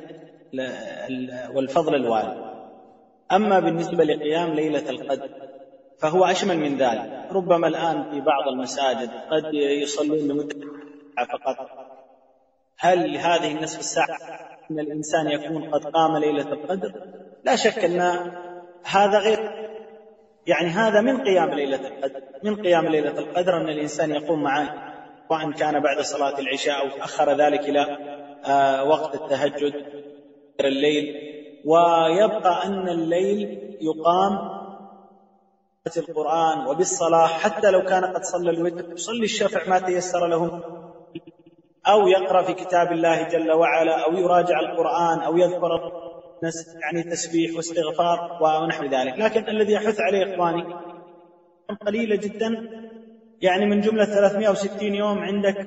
والفضل الوارد. أما بالنسبة لقيام ليلة القدر فهو أشمل من ذلك. ربما الآن في بعض المساجد قد يصلون لمدة فقط. هل هذه النصف الساعة أن الإنسان يكون قد قام ليلة القدر؟ لا شك أن هذا غير، يعني هذا من قيام ليلة القدر. من قيام ليلة القدر أن الإنسان يقوم معه، وأن كان بعد صلاة العشاء أو أخر ذلك إلى وقت التهجد الليل. ويبقى أن الليل يقام بالقرآن وبالصلاة، حتى لو كان قد صلى الوتر يصلي الشفع ما تيسر له، أو يقرأ في كتاب الله جل وعلا، أو يراجع القرآن، أو يذكر يعني تسبيح واستغفار ونحو ذلك. لكن الذي يحث عليه إخواني قليلة جدا، يعني من جملة 360 يوم عندك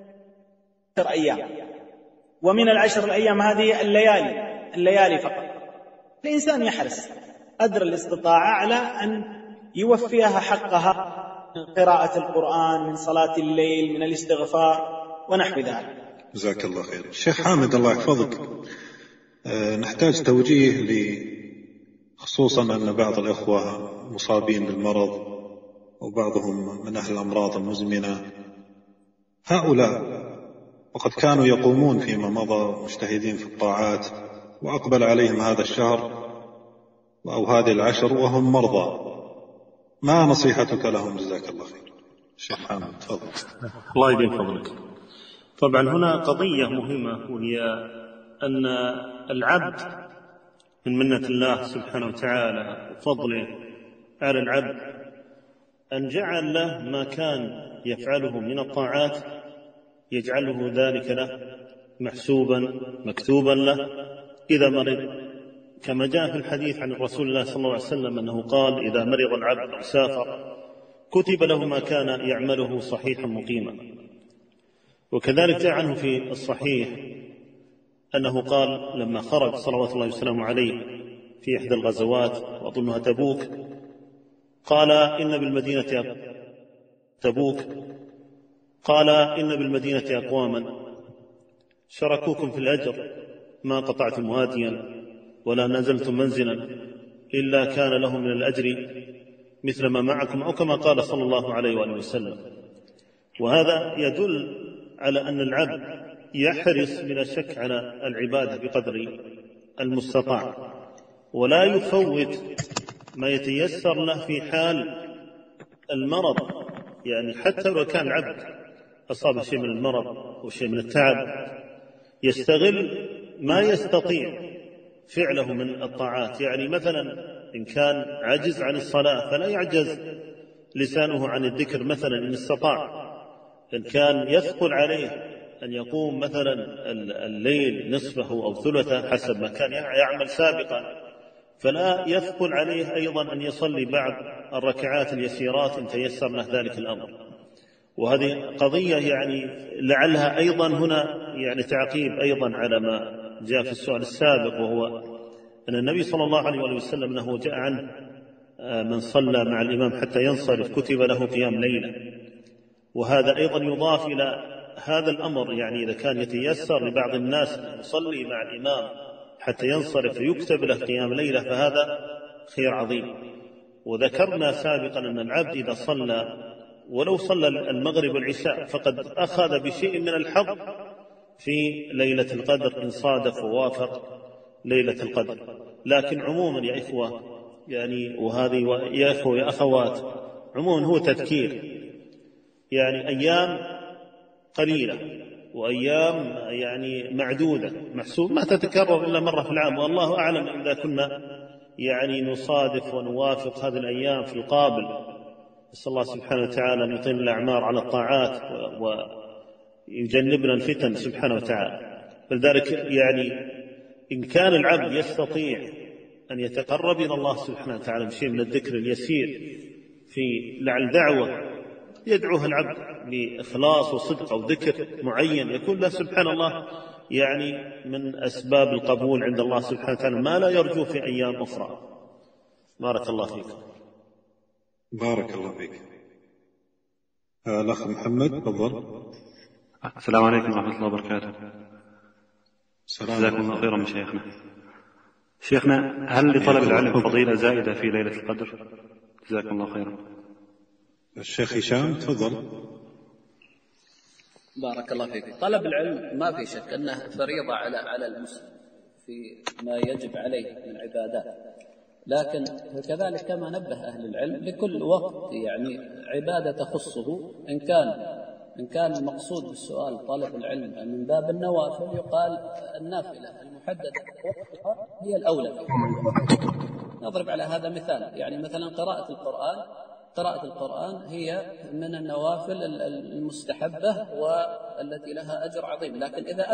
10 أيام، ومن ال10 الأيام هذه الليالي فقط. الإنسان يحرص قدر الاستطاعة على أن يوفيها حقها من قراءة القرآن، من صلاة الليل، من الاستغفار ونحو ذلك. جزاك الله خير. الشيخ حامد الله يحفظك، نحتاج توجيه خصوصا أن بعض الأخوة مصابين بالمرض وبعضهم من أهل الأمراض المزمنة، هؤلاء وقد كانوا يقومون فيما مضى مجتهدين في الطاعات، وأقبل عليهم هذا الشهر أو هذه العشر وهم مرضى، ما نصيحتك لهم؟ جزاك الله خير. الشيخ حامد تفضل. الله يديم فضلك. طبعا هنا قضية مهمة، وهي أن العبد من منة الله سبحانه وتعالى وفضله على العبد أن جعل له ما كان يفعله من الطاعات، يجعله ذلك له محسوبا مكتوبا له إذا مرض، كما جاء في الحديث عن الرسول الله صلى الله عليه وسلم أنه قال: إذا مرض العبد أو سافر كتب له ما كان يعمله صحيحا مقيما. وكذلك جاء عنه في الصحيح أنه قال لما خرج صلوات الله وسلامه عليه في إحدى الغزوات وأظنها تبوك، قال: إن بالمدينة أقواما شركوكم في الأجر ما قطعتم واديا ولا نزلتم منزلا إلا كان لهم من الأجر مثل ما معكم، أو كما قال صلى الله عليه وآله وسلم. وهذا يدل على أن العبد يحرص بلا شك على العبادة بقدر المستطاع، ولا يفوت ما يتيسر له في حال المرض. يعني حتى لو كان العبد أصاب شيء من المرض أو شيء من التعب، يستغل ما يستطيع فعله من الطاعات. يعني مثلا إن كان عجز عن الصلاة فلا يعجز لسانه عن الذكر مثلا إن استطاع. إن كان يثقل عليه أن يقوم مثلا الليل نصفه أو ثلثه حسب ما كان يعمل سابقا، فلا يثقل عليه أيضا أن يصلي بعض الركعات اليسيرات إن تيسر له ذلك الأمر. وهذه قضية يعني لعلها أيضا هنا يعني تعقيب أيضا على ما جاء في السؤال السابق، وهو أن النبي صلى الله عليه وسلم أنه جاء عنه من صلى مع الإمام حتى ينصرف كتب له قيام ليلة. وهذا أيضا يضاف إلى هذا الأمر، يعني إذا كان يتيسر لبعض الناس أن يصلي مع الإمام حتى ينصرف ويكتب له قيام ليلة فهذا خير عظيم. وذكرنا سابقا أن العبد إذا صلى ولو صلى المغرب والعشاء فقد أخذ بشيء من الحظ في ليلة القدر إن صادف ووافق ليلة القدر. لكن عموما يا إخوة يعني، وهذه يا إخوة يا أخوات، عموما هو تذكير، يعني أيام قليلة وأيام يعني معدودة محسوب ما تتكرر إلا مرة في العام، والله أعلم إذا كنا يعني نصادف ونوافق هذه الأيام في القابل. نسأل الله سبحانه وتعالى أن يطيل الأعمار على الطاعات ويجنبنا الفتن سبحانه وتعالى. فلذلك يعني إن كان العبد يستطيع أن يتقرب إلى الله سبحانه وتعالى بشيء من الذكر اليسير في لعل دعوة يدعوها العبد بإخلاص وصدق أو ذكر معين يكون له سبحان الله يعني من أسباب القبول عند الله سبحانه وتعالى ما لا يرجو في أيام أخرى. بارك الله فيك. بارك الله فيك. الأخ محمد تفضل. السلام عليكم ورحمة الله وبركاته. جزاكم الله خيرا شيخنا. شيخنا، هل لطلب العلم فضيلة زائدة في ليلة القدر؟ جزاكم الله خيرا. الشيخ هشام تفضل. بارك الله فيك. طلب العلم ما في شك أنه فريضة على المسلم في ما يجب عليه من عبادات، لكن كذلك كما نبه أهل العلم لكل وقت يعني عبادة تخصه. إن كان المقصود بالسؤال طلب العلم من باب النوافل يقال النافلة المحددة وقتها هي الأولى في كل وقت. نضرب على هذا مثال، يعني مثلا قراءة القرآن هي من النوافل المستحبة والتي لها أجر عظيم، لكن إذا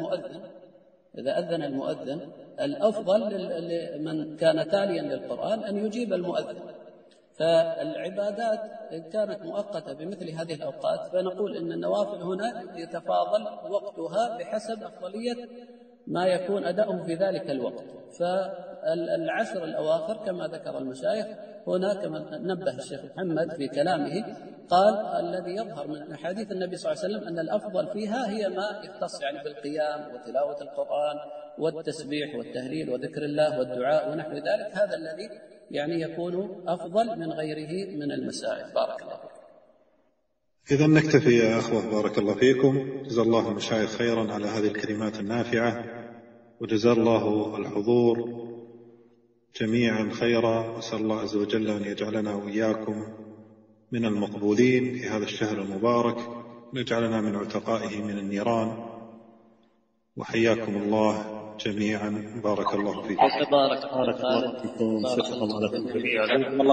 أذن المؤذن الأفضل لمن كان تاليا للقرآن أن يجيب المؤذن. فالعبادات إن كانت مؤقتة بمثل هذه الأوقات فنقول إن النوافل هنا يتفاضل وقتها بحسب أفضلية ما يكون أداؤه في ذلك الوقت. فالعشر الأواخر كما ذكر المشايخ هنا كما نبه الشيخ محمد في كلامه قال الذي يظهر من أحاديث النبي صلى الله عليه وسلم أن الأفضل فيها هي ما يختص يعني بالقيام وتلاوة القرآن والتسبيح والتهليل وذكر الله والدعاء ونحو ذلك، هذا الذي يعني يكون أفضل من غيره من المسائل. بارك الله فيكم. إذا نكتفي يا أخوة، بارك الله فيكم. جزا الله المشايخ خيرا على هذه الكلمات النافعة، وجزا الله الحضور جميعا خيرا. وأسأل الله عز وجل أن يجعلنا وإياكم من المقبولين في هذا الشهر المبارك، ويجعلنا من عتقائه من النيران. وحياكم الله جميعا. بارك الله فيكم. بارك الله فيكم. شكر الله لكم جميعا.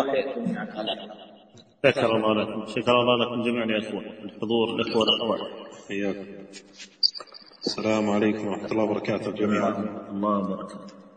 شكر الله لكم جميعا يا اخوان الحضور، الاخوه والاخوات. حياكم. السلام عليكم ورحمه الله وبركاته جميعا. الله وبركاته.